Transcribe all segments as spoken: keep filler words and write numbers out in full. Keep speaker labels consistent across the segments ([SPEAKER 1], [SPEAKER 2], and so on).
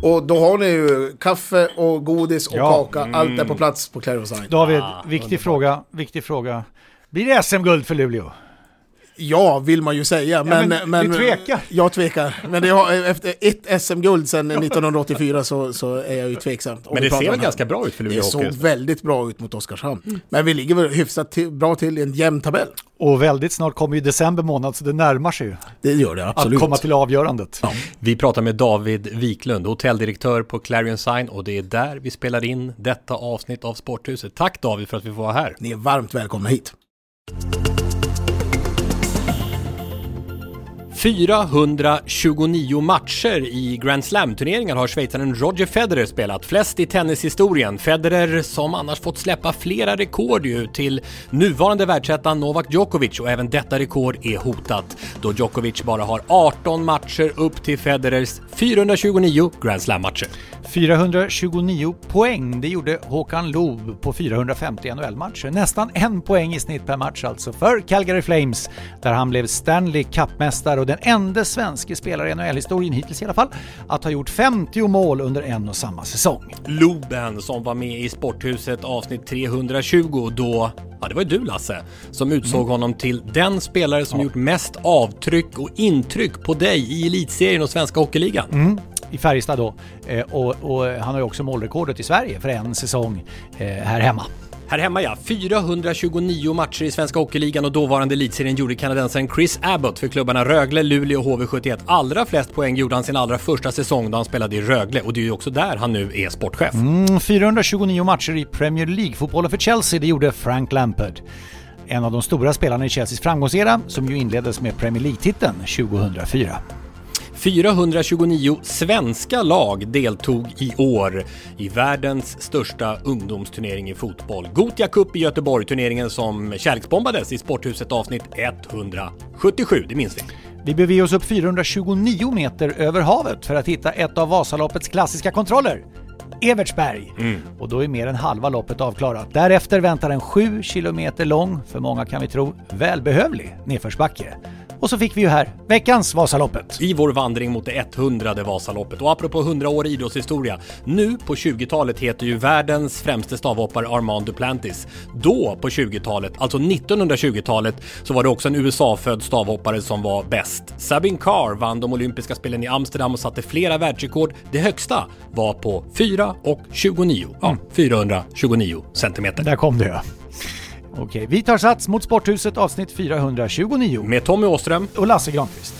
[SPEAKER 1] Och då har ni ju kaffe och godis och
[SPEAKER 2] ja.
[SPEAKER 1] kaka.
[SPEAKER 2] Mm.
[SPEAKER 1] Allt är på plats på Clarion Sign.
[SPEAKER 2] David,
[SPEAKER 3] Ah,
[SPEAKER 2] viktig
[SPEAKER 3] underbart.
[SPEAKER 2] fråga, viktig fråga. Blir det S M-guld för Luleå?
[SPEAKER 1] Ja, vill man ju säga. Men,
[SPEAKER 2] men
[SPEAKER 1] men,
[SPEAKER 2] du tvekar.
[SPEAKER 1] Jag tvekar. Men det har, efter ett S M-guld sedan nittonhundraåttiofyra så, så är jag ju tveksam.
[SPEAKER 3] Men det ser väl ganska bra ut för Luleå
[SPEAKER 1] Det såg
[SPEAKER 3] Hockey?
[SPEAKER 1] väldigt bra ut mot Oskarshamn. Mm. Men vi ligger väl hyfsat till, bra till i en jämn tabell.
[SPEAKER 2] Och väldigt snart kommer ju december månad, så det närmar sig ju.
[SPEAKER 1] Det gör det, absolut.
[SPEAKER 2] Att komma till avgörandet.
[SPEAKER 1] Ja.
[SPEAKER 3] Vi pratar med David Wiklund, hotelldirektör på Clarion Sign, och det är där vi spelar in detta avsnitt av Sporthuset. Tack David för att vi får vara här.
[SPEAKER 1] Ni är varmt välkomna hit.
[SPEAKER 3] fyrahundratjugonio matcher i Grand Slam-turneringar har schweizaren Roger Federer spelat, flest i tennishistorien. Federer som annars fått släppa flera rekord ju till nuvarande världsettan Novak Djokovic, och även detta rekord är hotat då Djokovic bara har arton matcher upp till Federers fyrahundratjugonio Grand Slam-matcher.
[SPEAKER 2] fyrahundratjugonio poäng, det gjorde Håkan Loob på fyrahundrafemtio N H L-matcher. Nästan en poäng i snitt per match alltså för Calgary Flames, där han blev Stanley Cup-mästare och den enda svenska spelare i N H L-historien hittills i alla fall att ha gjort femtio mål under en och samma säsong.
[SPEAKER 3] Looben som var med i Sporthuset avsnitt trehundratjugo då, ja det var ju du Lasse, som utsåg mm. honom till den spelare som ja. gjort mest avtryck och intryck på dig i elitserien och svenska hockeyligan.
[SPEAKER 2] Mm. I Färjestad då. Eh, och, och han har ju också målrekordet i Sverige för en säsong eh, här hemma.
[SPEAKER 3] Här hemma ja, fyrahundratjugonio matcher i svenska hockeyligan, och dåvarande elitserien gjorde kanadensaren Chris Abbott för klubbarna Rögle, Luleå och H V sjuttioett. Allra flest poäng gjorde han sin allra första säsong då han spelade i Rögle, och det är ju också där han nu är sportchef.
[SPEAKER 2] Mm, fyrahundratjugonio matcher i Premier League-fotbollen för Chelsea, det gjorde Frank Lampard. En av de stora spelarna i Chelseas framgångsera, som ju inleddes med Premier League-titeln tjugohundrafyra.
[SPEAKER 3] fyrahundratjugonio svenska lag deltog i år i världens största ungdomsturnering i fotboll. Gothia Cup i Göteborg, turneringen som kärleksbombades i Sporthuset avsnitt etthundrasjuttiosju, det minns vi.
[SPEAKER 2] Vi beger oss upp fyrahundratjugonio meter över havet för att hitta ett av Vasaloppets klassiska kontroller, Evertsberg. Mm. Och då är mer än halva loppet avklarat. Därefter väntar en sju kilometer lång, för många kan vi tro, välbehövlig nedförsbacke. Och så fick vi ju här veckans Vasaloppet.
[SPEAKER 3] I vår vandring mot det etthundrade Vasaloppet. Och apropå hundra år idrottshistoria, nu på tjugotalet heter ju världens främste stavhoppare Armand Duplantis. Då på tjugotalet, alltså nittonhundratjugotalet, så var det också en U S A-född stavhoppare som var bäst. Sabine Carr vann de olympiska spelen i Amsterdam och satte flera världsrekord. Det högsta var på fyra och tjugonio. Ja, mm. fyrahundratjugonio centimeter.
[SPEAKER 2] Där kom det ja. Okej, vi tar sats mot Sporthuset avsnitt fyrahundratjugonio.
[SPEAKER 3] Med Tommy Åström
[SPEAKER 2] och Lasse Granqvist.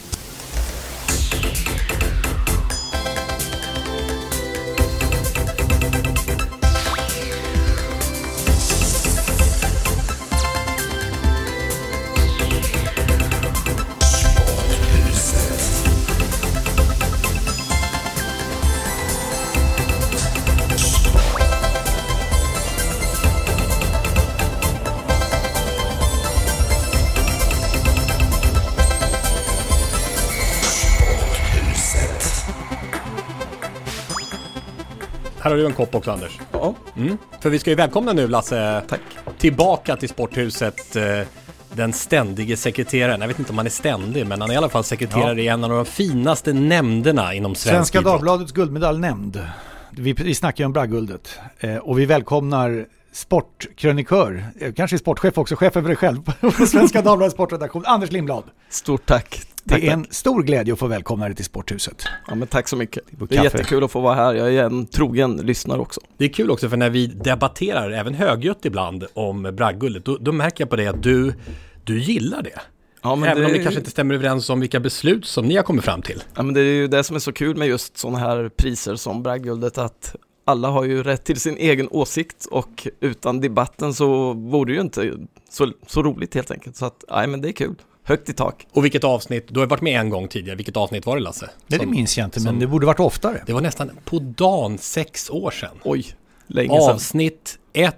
[SPEAKER 3] Här har du en kopp också, Anders.
[SPEAKER 4] Ja.
[SPEAKER 3] Mm. För vi ska ju välkomna nu, Lasse,
[SPEAKER 4] Tack.
[SPEAKER 3] tillbaka till Sporthuset. Eh, den ständige sekreteraren. Jag vet inte om han är ständig, men han är i alla fall sekreterare ja. i en av de finaste nämnderna inom svensk
[SPEAKER 2] Svenska
[SPEAKER 3] idrott.
[SPEAKER 2] Dagbladets guldmedaljnämnd. Vi, vi snackar ju om Bragdguldet. Eh, och vi välkomnar sportkrönikör, eh, kanske sportchef också, chef över dig själv på Svenska Dagbladets sportredaktion, Anders Lindblad.
[SPEAKER 4] Stort tack.
[SPEAKER 2] Det
[SPEAKER 4] tack,
[SPEAKER 2] är en
[SPEAKER 4] tack.
[SPEAKER 2] stor glädje att få välkomna dig till Sporthuset.
[SPEAKER 4] Ja, men tack så mycket. Det är
[SPEAKER 2] kaffe.
[SPEAKER 4] jättekul att få vara här. Jag är en trogen lyssnare också.
[SPEAKER 3] Det är kul också, för när vi debatterar även högljutt ibland om Bragdguldet, då, då märker jag på det att du, du gillar det.
[SPEAKER 4] Ja, men
[SPEAKER 3] även
[SPEAKER 4] det...
[SPEAKER 3] om det kanske inte stämmer överens om vilka beslut som ni har kommit fram till.
[SPEAKER 4] Ja, men det är ju det som är så kul med just sådana här priser som Bragdguldet, att alla har ju rätt till sin egen åsikt, och utan debatten så vore det ju inte så, så roligt helt enkelt. Så att, nej, men det är kul. Högt i tak.
[SPEAKER 3] Och vilket avsnitt, du har varit med en gång tidigare, vilket avsnitt var det, Lasse?
[SPEAKER 2] Det,
[SPEAKER 3] som,
[SPEAKER 2] det minns jag inte,
[SPEAKER 3] som,
[SPEAKER 2] men det borde varit oftare.
[SPEAKER 3] Det var nästan på dagen sex år sedan.
[SPEAKER 4] Oj, länge sedan.
[SPEAKER 3] Avsnitt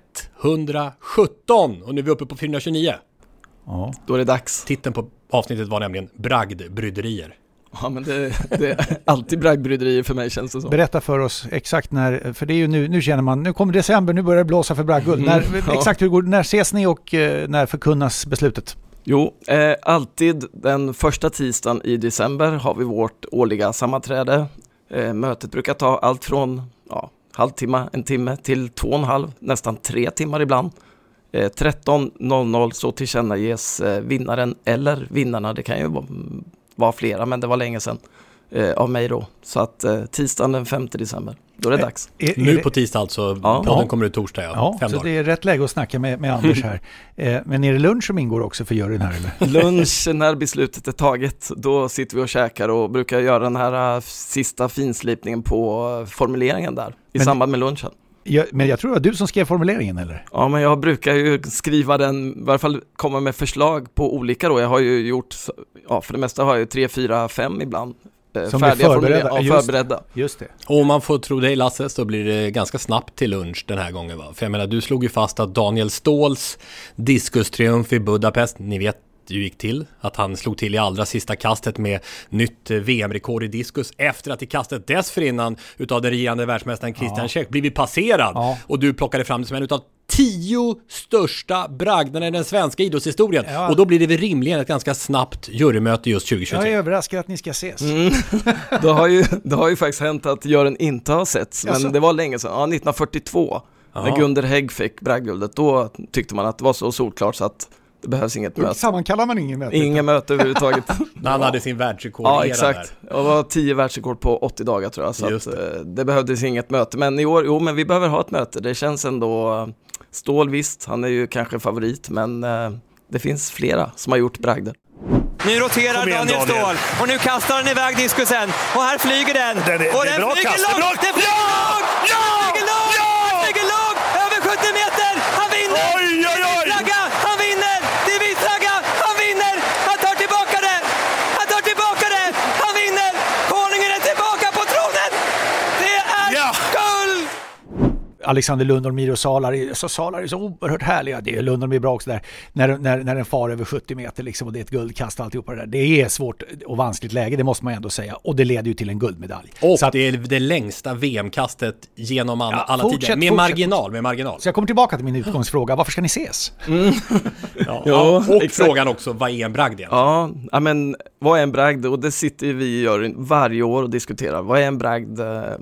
[SPEAKER 3] etthundrasjutton, och nu är vi uppe på fyrahundratjugonio.
[SPEAKER 4] Ja. Då är det dags.
[SPEAKER 3] Titeln på avsnittet var nämligen Bragdbryderier.
[SPEAKER 4] Ja, men det, det är alltid bragdbryderier för mig, känns det som.
[SPEAKER 2] Berätta för oss exakt när, för det är ju nu, nu känner man, nu kommer december, nu börjar det blåsa för Bragdguld. Mm, när, ja. Exakt hur går, när ses ni och eh, när förkunnas beslutet?
[SPEAKER 4] Jo, eh, alltid den första tisdagen i december har vi vårt årliga sammanträde. Eh, mötet brukar ta allt från ja, halvtimme, en timme till två och en halv, nästan tre timmar ibland. Eh, tretton noll noll så tillkännages eh, vinnaren eller vinnarna, det kan ju vara, vara flera, men det var länge sedan, eh, av mig då. Så att eh, tisdagen den femte december, då är det dags.
[SPEAKER 3] Är, är nu det... på tisdag alltså,
[SPEAKER 4] ja.
[SPEAKER 3] podden
[SPEAKER 2] ja.
[SPEAKER 3] kommer ut torsdag, ja.
[SPEAKER 2] Ja,
[SPEAKER 3] Fem
[SPEAKER 2] så
[SPEAKER 3] dagar.
[SPEAKER 2] det är rätt läge att snacka med, med Anders här. eh, men är det lunch som ingår också för juryn här eller?
[SPEAKER 4] Lunch när beslutet är taget, då sitter vi och käkar och brukar göra den här uh, sista finslipningen på uh, formuleringen där i men, samband med lunchen.
[SPEAKER 2] Ja, men jag tror det var du som skrev formuleringen eller?
[SPEAKER 4] Ja, men jag brukar ju skriva den, i varje fall komma med förslag på olika då. Jag har ju gjort, ja för det mesta har jag ju tre, fyra, fem ibland.
[SPEAKER 2] Som
[SPEAKER 4] färdiga
[SPEAKER 2] förberedda.
[SPEAKER 4] Ja,
[SPEAKER 2] just,
[SPEAKER 4] förberedda.
[SPEAKER 2] Just det.
[SPEAKER 3] Och om man får tro dig Lasse så blir det ganska snabbt till lunch den här gången va? För jag menar, du slog ju fast att Daniel Ståhls diskustriumf i Budapest, ni vet ju gick till, att han slog till i allra sista kastet med nytt V M-rekord i diskus efter att i kastet dessförinnan utav den regerande världsmästaren Christian ja. Käck blivit passerad ja. Och du plockade fram det som en utav tio största bragderna i den svenska idrottshistorien. Ja. Och då blir det väl rimligen ett ganska snabbt jurymöte just tjugo tjugotre.
[SPEAKER 2] Jag är överraskad att ni ska ses.
[SPEAKER 4] Mm. det, har ju, det har ju faktiskt hänt att juryn inte har setts, men
[SPEAKER 2] Jaså?
[SPEAKER 4] det var länge sedan, ja, nittonhundrafyrtiotvå ja. När Gunder Hägg fick bragdguldet, då tyckte man att det var så solklart så att det behövs inget möte.
[SPEAKER 2] Sammankallar man ingen möte?
[SPEAKER 4] Ingen möte överhuvudtaget.
[SPEAKER 3] När han hade sin världsrekord.
[SPEAKER 4] Ja, exakt. Det var tio världsrekord på åttio dagar tror jag. Så att, det. det behövdes inget möte. Men i år, jo men vi behöver ha ett möte. Det känns ändå, Ståhl visst, han är ju kanske favorit. Men eh, det finns flera som har gjort bragder.
[SPEAKER 5] Nu roterar igen, Daniel Ståhl och nu kastar han iväg diskusen. Och här flyger den.
[SPEAKER 6] den är,
[SPEAKER 5] och
[SPEAKER 6] det är
[SPEAKER 5] den
[SPEAKER 6] bra
[SPEAKER 5] flyger
[SPEAKER 6] kast.
[SPEAKER 5] långt. Den flyger långt!
[SPEAKER 6] Ja!
[SPEAKER 5] Den flyger långt!
[SPEAKER 6] Ja!
[SPEAKER 5] Den flyger långt! Över sjuttio meter! Han vinner!
[SPEAKER 6] Oj, oj, oj!
[SPEAKER 5] Flagga! Han vinner! Det är vit flagga! Han vinner! Han tar tillbaka det! Han tar tillbaka det! Han vinner! Konungen är tillbaka på tronen! Det är
[SPEAKER 6] ja!
[SPEAKER 5] guld!
[SPEAKER 2] Alexander Lundholm, Miro Salari, så Salari är så oerhört härliga. Det är Lundholm är bra också där. När, när, när den far över sjuttio meter liksom, och det är ett guldkast och alltihopa det där. Det är svårt och vanskligt läge, det måste man ändå säga. Och det leder ju till en guldmedalj.
[SPEAKER 3] Och
[SPEAKER 2] så att,
[SPEAKER 3] det är det längsta V M-kastet genom alla,
[SPEAKER 2] ja,
[SPEAKER 3] alla
[SPEAKER 2] fortsätt,
[SPEAKER 3] tider. Med
[SPEAKER 2] fortsätt,
[SPEAKER 3] marginal,
[SPEAKER 2] fortsätt.
[SPEAKER 3] med marginal.
[SPEAKER 2] Så jag kommer tillbaka till min utgångsfråga. Varför ska ni ses?
[SPEAKER 4] Mm.
[SPEAKER 3] ja,
[SPEAKER 4] ja,
[SPEAKER 3] och
[SPEAKER 4] exakt.
[SPEAKER 3] frågan också, vad är en bragd egentligen?
[SPEAKER 4] Ja, ja, men vad är en bragd? Och det sitter vi i juryn varje år och diskuterar. Vad är en bragd?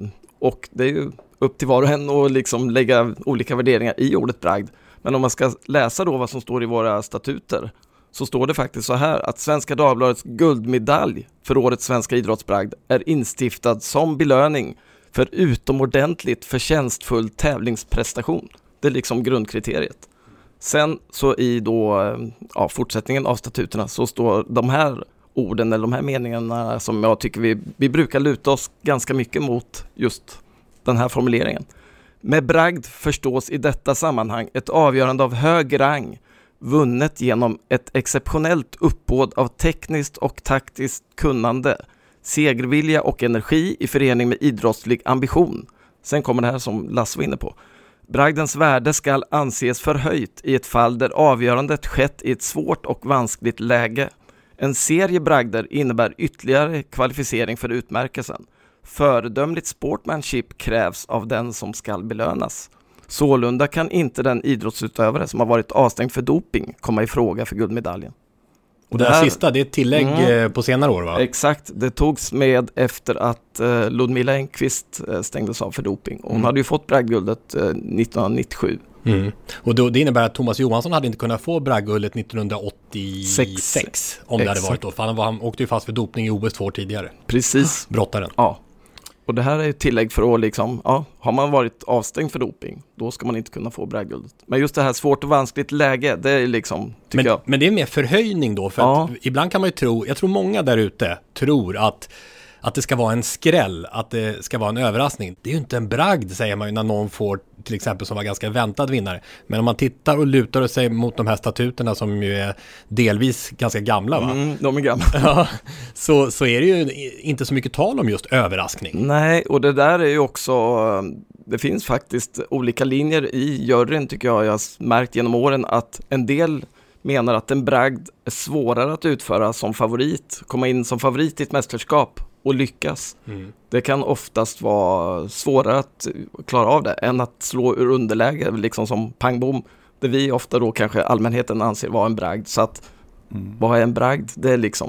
[SPEAKER 4] Och det är ju upp till var och en och liksom lägga olika värderingar i ordet bragd. Men om man ska läsa då vad som står i våra statuter så står det faktiskt så här att Svenska Dagbladets guldmedalj för årets svenska idrottsbragd är instiftad som belöning för utomordentligt förtjänstfull tävlingsprestation. Det är liksom grundkriteriet. Sen så i då ja, fortsättningen av statuterna så står de här orden eller de här meningarna som jag tycker vi, vi brukar luta oss ganska mycket mot just den här formuleringen. Med bragd förstås i detta sammanhang ett avgörande av hög rang vunnet genom ett exceptionellt uppbåd av tekniskt och taktiskt kunnande, segervilja och energi i förening med idrottslig ambition. Sen kommer det här som Lasse var inne på. Bragdens värde ska anses förhöjt i ett fall där avgörandet skett i ett svårt och vanskligt läge. En serie bragder innebär ytterligare kvalificering för utmärkelsen. Föredömligt sportmanship krävs av den som ska belönas. Sålunda kan inte den idrottsutövare som har varit avstängd för doping komma i fråga för guldmedaljen.
[SPEAKER 3] Och det, det här sista, det är ett tillägg mm, på senare år va?
[SPEAKER 4] Exakt, det togs med efter att uh, Ludmila Engqvist uh, stängdes av för doping. Och hon mm. hade ju fått bragdguldet uh, nittonhundranittiosju.
[SPEAKER 3] Mm. Och då, det innebär att Thomas Johansson hade inte kunnat få bragdguldet nittonhundraåttiosex Sex. Om det Exakt. hade varit då. För han, var, han åkte ju fast för dopning i O S två år tidigare.
[SPEAKER 4] Precis.
[SPEAKER 3] Brottaren.
[SPEAKER 4] Ja. Och det här är ju tillägg för att liksom, ja, har man varit avstängd för doping, då ska man inte kunna få bragdguldet. Men just det här svårt och vanskligt läge, det är liksom, tycker
[SPEAKER 3] men,
[SPEAKER 4] jag.
[SPEAKER 3] Men det är mer förhöjning då, för ja. att ibland kan man ju tro, jag tror många där ute tror att att det ska vara en skräll, att det ska vara en överraskning. Det är ju inte en bragd, säger man ju, när någon får till exempel som var ganska väntad vinnare. Men om man tittar och lutar sig mot de här statuterna som ju är delvis ganska gamla va?
[SPEAKER 4] Mm, de är gamla.
[SPEAKER 3] Ja, så, så är det ju inte så mycket tal om just överraskning.
[SPEAKER 4] Nej, och det där är ju också, det finns faktiskt olika linjer i juryn tycker jag. Jag har märkt genom åren att en del menar att en bragd är svårare att utföra som favorit, komma in som favorit i ett mästerskap och lyckas. Mm. Det kan oftast vara svårare att klara av det än att slå ur underläge, liksom som pangbom, det vi ofta då kanske allmänheten anser vara en bragd. Så att mm. vad är en bragd? Det är liksom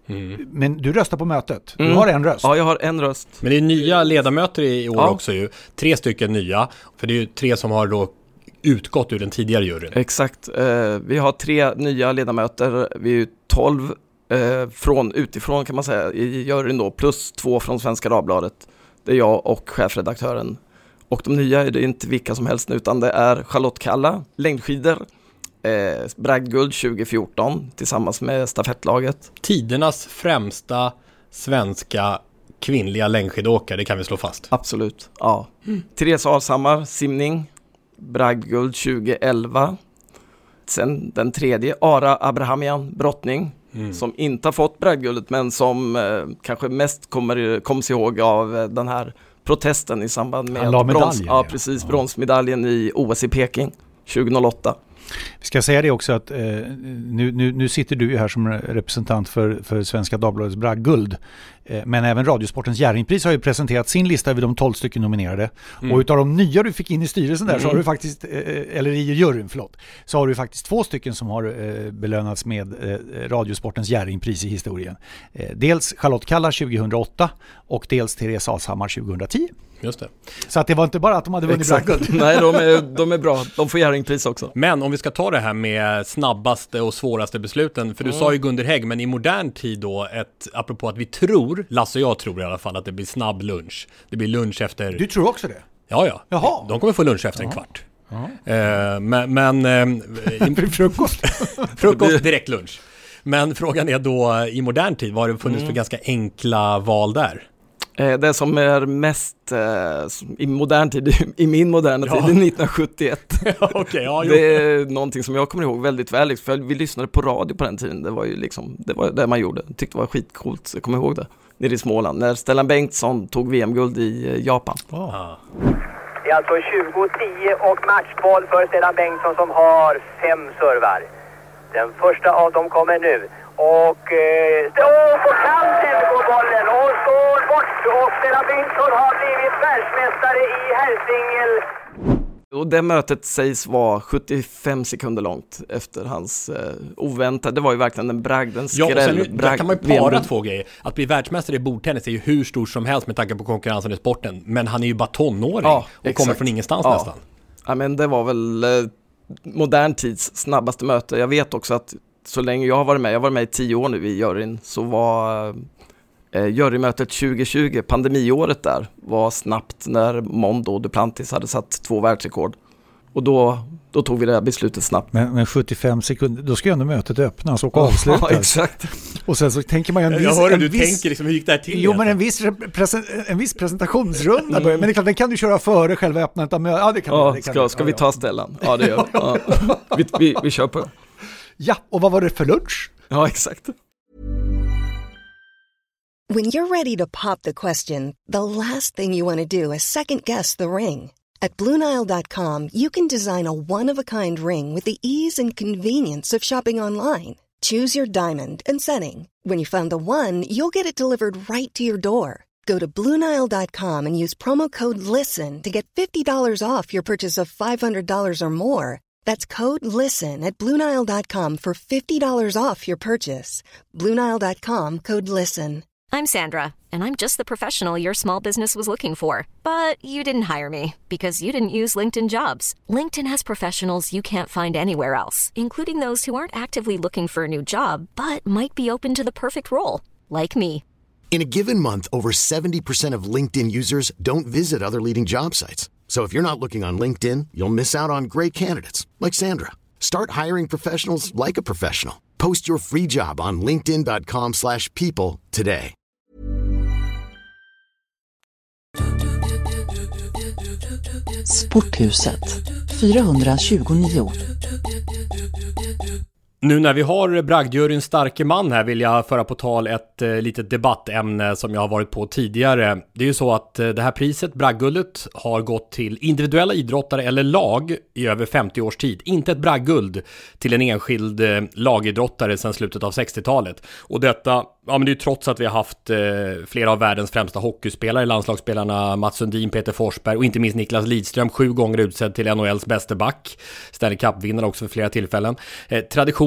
[SPEAKER 2] Mm. Men du röstar på mötet. Du
[SPEAKER 4] Mm.
[SPEAKER 2] har en röst.
[SPEAKER 4] Ja, jag har en röst.
[SPEAKER 3] Men det är nya ledamöter i år
[SPEAKER 4] Ja.
[SPEAKER 3] också ju. Tre stycken nya. För det är ju tre som har då utgått ur den tidigare juryn.
[SPEAKER 4] Exakt. Eh, vi har tre nya ledamöter. Vi är ju tolv eh, från utifrån kan man säga i juryn då. Plus två från Svenska Dagbladet. Det är jag och chefredaktören. Och de nya är det inte vilka som helst utan det är Charlotte Kalla, längdskidor. Eh, bragdguld tjugo fjorton tillsammans med stafettlaget.
[SPEAKER 3] Tidernas främsta svenska kvinnliga längdskidåkare, det kan vi slå fast.
[SPEAKER 4] Absolut, ja. Mm. Therese Alshammar, simning, bragdguld tjugo elva. Sen den tredje, Ara Abrahamian, brottning, mm. som inte har fått bragdguldet men som eh, kanske mest kommer, kommer ihåg av eh, den här protesten i samband med
[SPEAKER 2] brons,
[SPEAKER 4] medaljen, ja, precis, ja. bronsmedaljen i O S i Peking tjugohundraåtta.
[SPEAKER 2] Vi ska säga det också att eh, nu, nu, nu sitter du ju här som representant för, för Svenska Dagbladets bragdguld. Eh, men även Radiosportens Jerringpris har ju presenterat sin lista över de tolv stycken nominerade. Mm. Och utav de nya du fick in i styrelsen där mm. så har du faktiskt, eh, eller i juryn, förlåt, så har du faktiskt två stycken som har eh, belönats med eh, Radiosportens Jerringpris i historien. Eh, dels Charlotte Kalla tjugohundraåtta och dels Therese Alshammar tjugohundratio.
[SPEAKER 3] Just det.
[SPEAKER 2] Så att det var inte bara att de hade vunnit bragdguld.
[SPEAKER 4] Nej, de är, de är bra. De får Jerringpris också.
[SPEAKER 3] Men om vi ska ta det här med snabbaste och svåraste besluten, för du mm. sa ju Gunder Hägg, men i modern tid då, ett, apropå att vi tror, Lasse och jag tror i alla fall att det blir snabb lunch. Det blir lunch efter...
[SPEAKER 2] Du tror också det?
[SPEAKER 3] Ja, ja.
[SPEAKER 2] Jaha.
[SPEAKER 3] De kommer få lunch efter Jaha. en kvart. Uh, men... men uh,
[SPEAKER 2] frukost.
[SPEAKER 3] frukost, direkt lunch. Men frågan är då, i modern tid, vad har det funnits mm. för ganska enkla val där?
[SPEAKER 4] Det som är mest eh, i modern tid, i min moderna
[SPEAKER 3] ja.
[SPEAKER 4] tid, det är nittonhundrasjuttioett.
[SPEAKER 3] okay, ja,
[SPEAKER 4] det är någonting som jag kommer ihåg väldigt väl, för vi lyssnade på radio på den tiden. Det var ju liksom, det var det man gjorde. Jag tyckte det var skitcoolt, så jag kommer ihåg det. Nere i Småland, när Stellan Bengtsson tog V M-guld i Japan.
[SPEAKER 3] Oh.
[SPEAKER 6] Det är alltså tjugo tio och matchboll för Stellan Bengtsson som har fem servar. Den första av dem kommer nu. Och eh, står på kanten på bollen och står bort och Stellan Bengtsson har blivit världsmästare i herrsingel.
[SPEAKER 4] Och det mötet sägs vara sjuttiofem sekunder långt efter hans eh, oväntade. Det var ju verkligen en bragd, en skräll.
[SPEAKER 3] Ja, och sen
[SPEAKER 4] bragd,
[SPEAKER 3] kan man ju para två grejer. Att bli världsmästare i bordtennis är ju hur stort som helst med tanke på konkurrensen i sporten. Men han är ju bara tonåring ja, och exakt. kommer från ingenstans
[SPEAKER 4] ja.
[SPEAKER 3] nästan.
[SPEAKER 4] Ja, men det var väl eh, modern tids snabbaste möte. Jag vet också att så länge jag har varit med, jag har varit med i tio år nu i juryn, så var eh, jurymötet tjugo tjugo, pandemiåret där, var snabbt när Mondo och Duplantis hade satt två världsrekord. Och då, då tog vi det här beslutet snabbt.
[SPEAKER 2] Men, men sjuttiofem sekunder, då ska ju ändå mötet öppnas och avslutas.
[SPEAKER 4] Ja, exakt.
[SPEAKER 2] Och sen så tänker man ju en viss...
[SPEAKER 3] Jag hör
[SPEAKER 2] en
[SPEAKER 3] du
[SPEAKER 2] viss,
[SPEAKER 3] tänker liksom, hur gick det här till?
[SPEAKER 2] Jo, men en viss, presen, en viss presentationsrunda. Mm. Men det är klart, den kan du köra före själva öppnandet av mötet. Ja, det kan
[SPEAKER 4] ja,
[SPEAKER 2] det kan
[SPEAKER 4] ska,
[SPEAKER 2] du.
[SPEAKER 4] ska vi ta Stellan? Ja, det gör vi. Ja. vi, vi. Vi kör på.
[SPEAKER 2] Ja, och vad var det för lunch?
[SPEAKER 4] Ja, exakt.
[SPEAKER 7] When you're ready to pop the question, the last thing you want to do is second guess the ring. At Blue Nile dot com, you can design a one-of-a-kind ring with the ease and convenience of shopping online. Choose your diamond and setting. When you find the one, you'll get it delivered right to your door. Go to Blue Nile dot com and use promo code LISTEN to get fifty dollars off your purchase of five hundred dollars or more. That's code LISTEN at Blue Nile dot com for fifty dollars off your purchase. Blue Nile dot com, code LISTEN.
[SPEAKER 8] I'm Sandra, and I'm just the professional your small business was looking for. But you didn't hire me, because you didn't use LinkedIn Jobs. LinkedIn has professionals you can't find anywhere else, including those who aren't actively looking for a new job, but might be open to the perfect role, like me.
[SPEAKER 9] In a given month, over seventy percent of LinkedIn users don't visit other leading job sites. So if you're not looking on LinkedIn, you'll miss out on great candidates, like Sandra. Start hiring professionals like a professional. Post your free job on linkedin dot com slash people today.
[SPEAKER 10] Sporthuset fyrahundratjugonio.
[SPEAKER 3] Nu när vi har bragdjuryns starke man här vill jag föra på tal ett eh, litet debattämne som jag har varit på tidigare. Det är ju så att eh, det här priset, bragdguldet, har gått till individuella idrottare eller lag i över femtio års tid. Inte ett bragdguld till en enskild eh, lagidrottare sedan slutet av sextiotalet. Och detta, ja men det är ju trots att vi har haft eh, flera av världens främsta hockeyspelare, landslagsspelarna Mats Sundin, Peter Forsberg och inte minst Niklas Lidström, sju gånger utsedd till N H L:s bästa back. Stanley Cup-vinnare också för flera tillfällen. Eh, tradition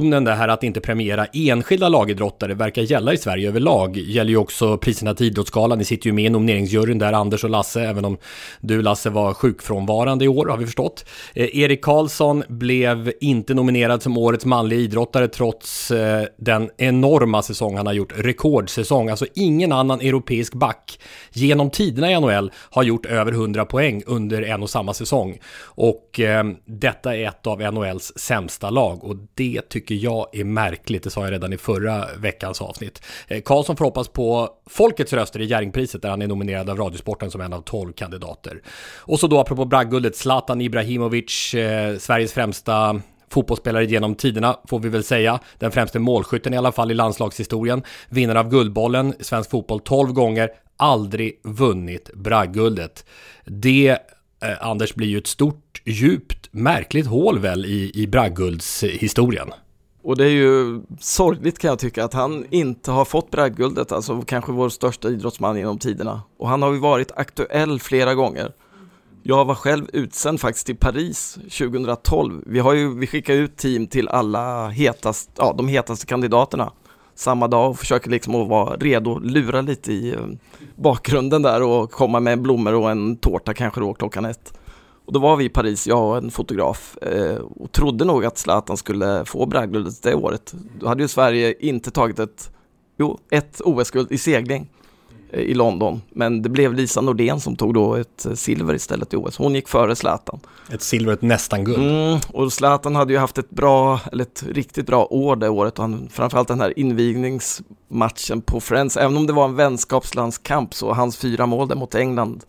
[SPEAKER 3] traditionen det här att inte premiera enskilda lagidrottare verkar gälla i Sverige överlag. Gäller ju också priserna till Idrottsgalan. Ni sitter ju med i nomineringsjuryn där, Anders och Lasse, även om du, Lasse, var sjukfrånvarande i år, har vi förstått. Eh, Erik Karlsson blev inte nominerad som årets manliga idrottare trots eh, den enorma säsong han har gjort. Rekordsäsong. Alltså ingen annan europeisk back genom tiderna i N H L har gjort över hundra poäng under en och samma säsong. Och eh, detta är ett av N H L:s sämsta lag och det tycker jag är märkligt. Det sa jag redan i förra veckans avsnitt. Eh, Karlsson får hoppas på folkets röster i Jerringpriset där han är nominerad av Radiosporten som en av tolv kandidater. Och så då apropå bragdguldet, Zlatan Ibrahimovic, eh, Sveriges främsta fotbollsspelare genom tiderna får vi väl säga. Den främste målskytten i alla fall i landslagshistorien. Vinnare av Guldbollen, svensk fotboll tolv gånger, aldrig vunnit bragdguldet. Det, eh, Anders, blir ju ett stort, djupt, märkligt hål väl i, i bragdguldshistorien.
[SPEAKER 4] Och det är ju sorgligt kan jag tycka att han inte har fått bragdguldet, alltså kanske vår största idrottsman genom tiderna. Och han har ju varit aktuell flera gånger. Jag var själv utsänd faktiskt till Paris tjugohundratolv. Vi har ju vi skickar ut team till alla hetast, ja, de hetaste kandidaterna samma dag och försöker liksom att vara redo, lura lite i bakgrunden där och komma med blommor och en tårta kanske då klockan ett. Och då var vi i Paris, jag och en fotograf, eh, och trodde nog att Zlatan skulle få bragdguldet det året. Då hade ju Sverige inte tagit ett, jo, ett O S-guld i segling eh, i London. Men det blev Lisa Nordén som tog då ett silver istället i O S. Hon gick före Zlatan.
[SPEAKER 3] Ett silver, ett nästan guld.
[SPEAKER 4] Mm, och Zlatan hade ju haft ett bra, eller ett riktigt bra år det året. Och han, framförallt den här invigningsmatchen på Friends. Även om det var en vänskapslandskamp så hans fyra mål där mot England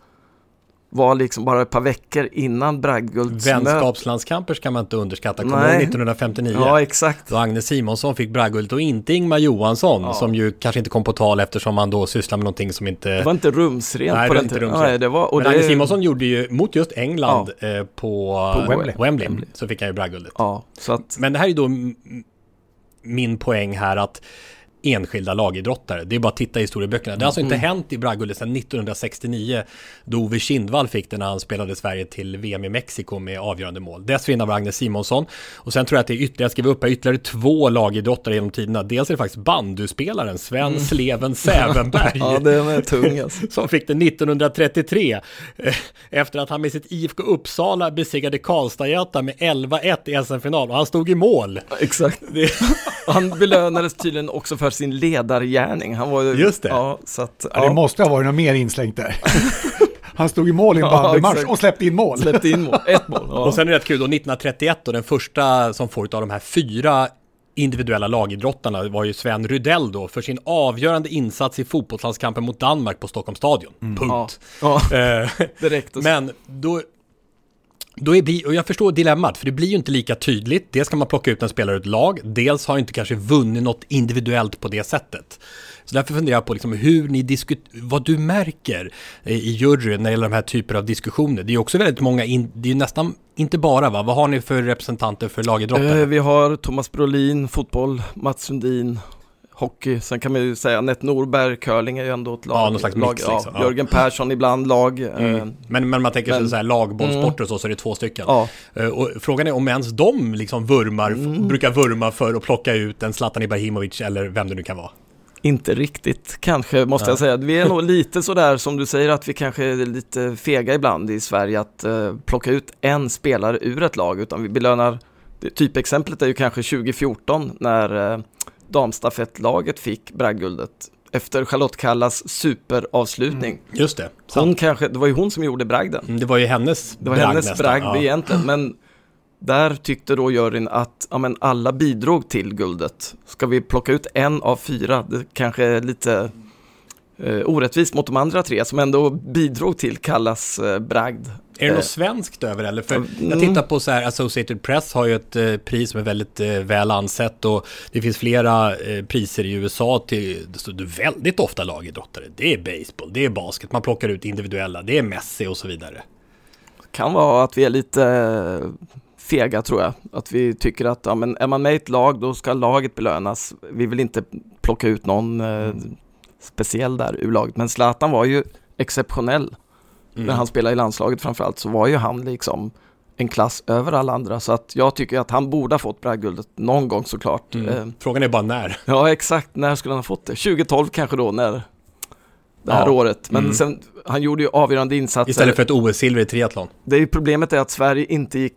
[SPEAKER 4] var liksom bara ett par veckor innan bragdguldsmötet.
[SPEAKER 3] Vänskapslandskamper ska man inte underskatta. Kommer nittonhundrafemtionio.
[SPEAKER 4] Ja, exakt.
[SPEAKER 3] Då Agnes Simonsson fick bragdguldet och inte Ingmar Johansson, ja, som ju kanske inte kom på tal eftersom han då sysslar med någonting som inte...
[SPEAKER 4] Det var inte rumsrent
[SPEAKER 3] Nej,
[SPEAKER 4] på
[SPEAKER 3] det
[SPEAKER 4] den
[SPEAKER 3] inte
[SPEAKER 4] tiden.
[SPEAKER 3] rumsrent.
[SPEAKER 4] Nej, det var, och
[SPEAKER 3] Men
[SPEAKER 4] det...
[SPEAKER 3] Agnes Simonsson gjorde ju mot just England,
[SPEAKER 4] ja,
[SPEAKER 3] eh, på,
[SPEAKER 4] på Wembley.
[SPEAKER 3] Wembley,
[SPEAKER 4] Wembley.
[SPEAKER 3] Så fick han ju bragdguldet.
[SPEAKER 4] Ja, så att...
[SPEAKER 3] Men det här är då m- min poäng här att enskilda lagidrottare. Det är bara att titta i historieböckerna. Det har alltså inte mm. hänt i bragdguldet sedan nittonhundrasextionio då Ove Kindvall fick det när han spelade Sverige till V M i Mexiko med avgörande mål. Dessförinnan var Agnes Simonsson. Och sen tror jag att det är ytterligare, jag skriver upp här, ytterligare två lagidrottare genom tiderna. Dels är det faktiskt bandyspelaren Sven mm. Sleven Sävenberg.
[SPEAKER 4] Ja, det är tung alltså.
[SPEAKER 3] Som fick det nittonhundratrettiotre efter att han med sitt I F K Uppsala besegrade Karlstad-Göta med elva ett i S M-final och han stod i mål.
[SPEAKER 4] Exakt. Det... Han belönades tydligen också för sin ledargärning. Han var ju,
[SPEAKER 3] just det.
[SPEAKER 4] Ja, så att,
[SPEAKER 2] ja.
[SPEAKER 4] Ja.
[SPEAKER 2] Det måste ha varit något mer inslängt där. Han stod i mål i en bandymatch ja, och släppte in mål.
[SPEAKER 4] Släppte in mål. Ett mål. Ja.
[SPEAKER 3] Och sen är det rätt kul då, nittonhundratrettioett och den första som får av de här fyra individuella lagidrottarna var ju Sven Rydell då för sin avgörande insats i fotbollslandskampen mot Danmark på Stockholms stadion. Mm. Punkt.
[SPEAKER 4] Ja. Ja. Direkt.
[SPEAKER 3] Men då Då är, och jag förstår dilemmat, för det blir ju inte lika tydligt. Dels ska man plocka ut en spelare ur ett lag, dels har inte kanske vunnit något individuellt på det sättet. Så därför funderar jag på liksom hur ni diskut- vad du märker i juryn när det gäller de här typer av diskussioner. Det är ju också väldigt många, in- det är ju nästan inte bara va? Vad har ni för representanter för lagidrottare?
[SPEAKER 4] Eh, vi har Thomas Brolin, fotboll, Mats Sundin, hockey. Sen kan man ju säga Anette Norberg, curling är ju ändå ett lag.
[SPEAKER 3] Ja, någon slags
[SPEAKER 4] lag,
[SPEAKER 3] mix
[SPEAKER 4] ja,
[SPEAKER 3] liksom. Ja.
[SPEAKER 4] Jörgen Persson ibland lag.
[SPEAKER 3] Mm.
[SPEAKER 4] Eh,
[SPEAKER 3] men, men man tänker
[SPEAKER 4] men,
[SPEAKER 3] så här lagbollsporter och så, så är det två stycken.
[SPEAKER 4] Ja.
[SPEAKER 3] Uh, och frågan är om ens de liksom vurmar, mm. f- brukar vurma för att plocka ut en Zlatan Ibrahimovic eller vem det nu kan vara.
[SPEAKER 4] Inte riktigt, kanske måste ja. jag säga. Vi är nog lite sådär som du säger att vi kanske är lite fega ibland i Sverige att uh, plocka ut en spelare ur ett lag, utan vi belönar, typexemplet är ju kanske tjugo fjorton när uh, damstafettlaget fick bragdguldet efter Charlotte Kallas superavslutning.
[SPEAKER 3] Mm. Just det.
[SPEAKER 4] Hon kanske, det var ju hon som gjorde bragden.
[SPEAKER 3] Mm, det var ju hennes
[SPEAKER 4] Det var
[SPEAKER 3] bragd
[SPEAKER 4] hennes
[SPEAKER 3] nästan.
[SPEAKER 4] bragd
[SPEAKER 3] Ja.
[SPEAKER 4] egentligen, men där tyckte då juryn att ja, men alla bidrog till guldet. Ska vi plocka ut en av fyra? Det kanske är lite eh, orättvist mot de andra tre som ändå bidrog till Kallas eh, bragd.
[SPEAKER 3] Är det något svenskt över eller? För mm. jag tittar på så här, Associated Press har ju ett eh, pris som är väldigt eh, väl ansett och det finns flera eh, priser i U S A till det står väldigt ofta lagidrottare. Det är baseball, det är basket, man plockar ut individuella, det är Messi och så vidare.
[SPEAKER 4] Kan vara att vi är lite eh, fega tror jag. Att vi tycker att ja, men är man med i ett lag då ska laget belönas. Vi vill inte plocka ut någon eh, mm. speciell där ur laget. Men Zlatan var ju exceptionell. Mm. När han spelade i landslaget framförallt så var ju han liksom en klass över alla andra. Så att jag tycker att han borde ha fått bragdguldet någon gång såklart.
[SPEAKER 3] Mm.
[SPEAKER 4] Eh,
[SPEAKER 3] Frågan är bara när.
[SPEAKER 4] Ja, exakt. När skulle han ha fått det? tjugo tolv kanske då, när det här
[SPEAKER 3] Ja.
[SPEAKER 4] året. Men
[SPEAKER 3] Mm.
[SPEAKER 4] sen, han gjorde ju avgörande insatser.
[SPEAKER 3] Istället för ett O S-silver i triathlon.
[SPEAKER 4] Det är ju problemet är att Sverige inte gick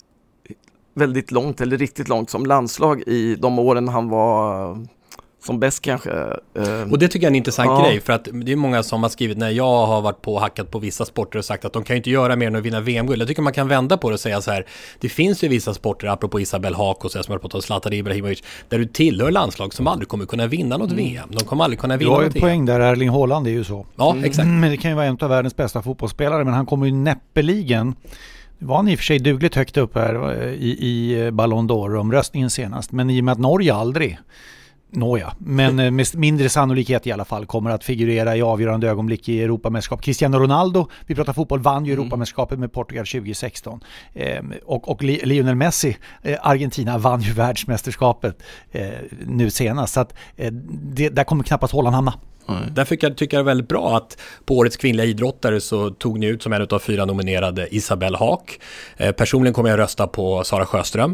[SPEAKER 4] väldigt långt eller riktigt långt som landslag i de åren han var som bäst kanske. Eh,
[SPEAKER 3] Och det tycker jag är en intressant
[SPEAKER 4] Ja.
[SPEAKER 3] grej, för att det är många som har skrivit när jag har varit på och hackat på vissa sporter och sagt att de kan ju inte göra mer än att vinna V M-guld. Jag tycker man kan vända på det och säga så här: det finns ju vissa sporter, apropå Isabel Haak och så här, som jag har pratat om Zlatan Ibrahimovic, där du tillhör landslag som aldrig kommer kunna vinna något V M. De kommer aldrig kunna
[SPEAKER 2] Du
[SPEAKER 3] vinna
[SPEAKER 2] har ju
[SPEAKER 3] något
[SPEAKER 2] en poäng där, Erling Haaland är ju så.
[SPEAKER 3] Ja, exakt.
[SPEAKER 2] Mm, men det kan ju vara en av världens bästa fotbollsspelare, men han kommer ju näppeligen, var han i och för sig dugligt högt upp här i, i Ballon d'Or-omröstningen senast, men i och med att Norge aldrig, nåja, men med mindre sannolikhet i alla fall kommer att figurera i avgörande ögonblick i Europamästerskap. Cristiano Ronaldo, vi pratar fotboll, vann ju Europamästerskapet med Portugal tjugo sexton. Eh, och, och Lionel Messi, eh, Argentina, vann ju världsmästerskapet eh, nu senast. Så att eh, det, där kommer knappast Holland hamna.
[SPEAKER 3] Mm. Därför tycker jag det är väldigt bra att på årets kvinnliga idrottare så tog ni ut som en av fyra nominerade Isabel Haak. Eh, personligen kommer jag rösta på Sara Sjöström.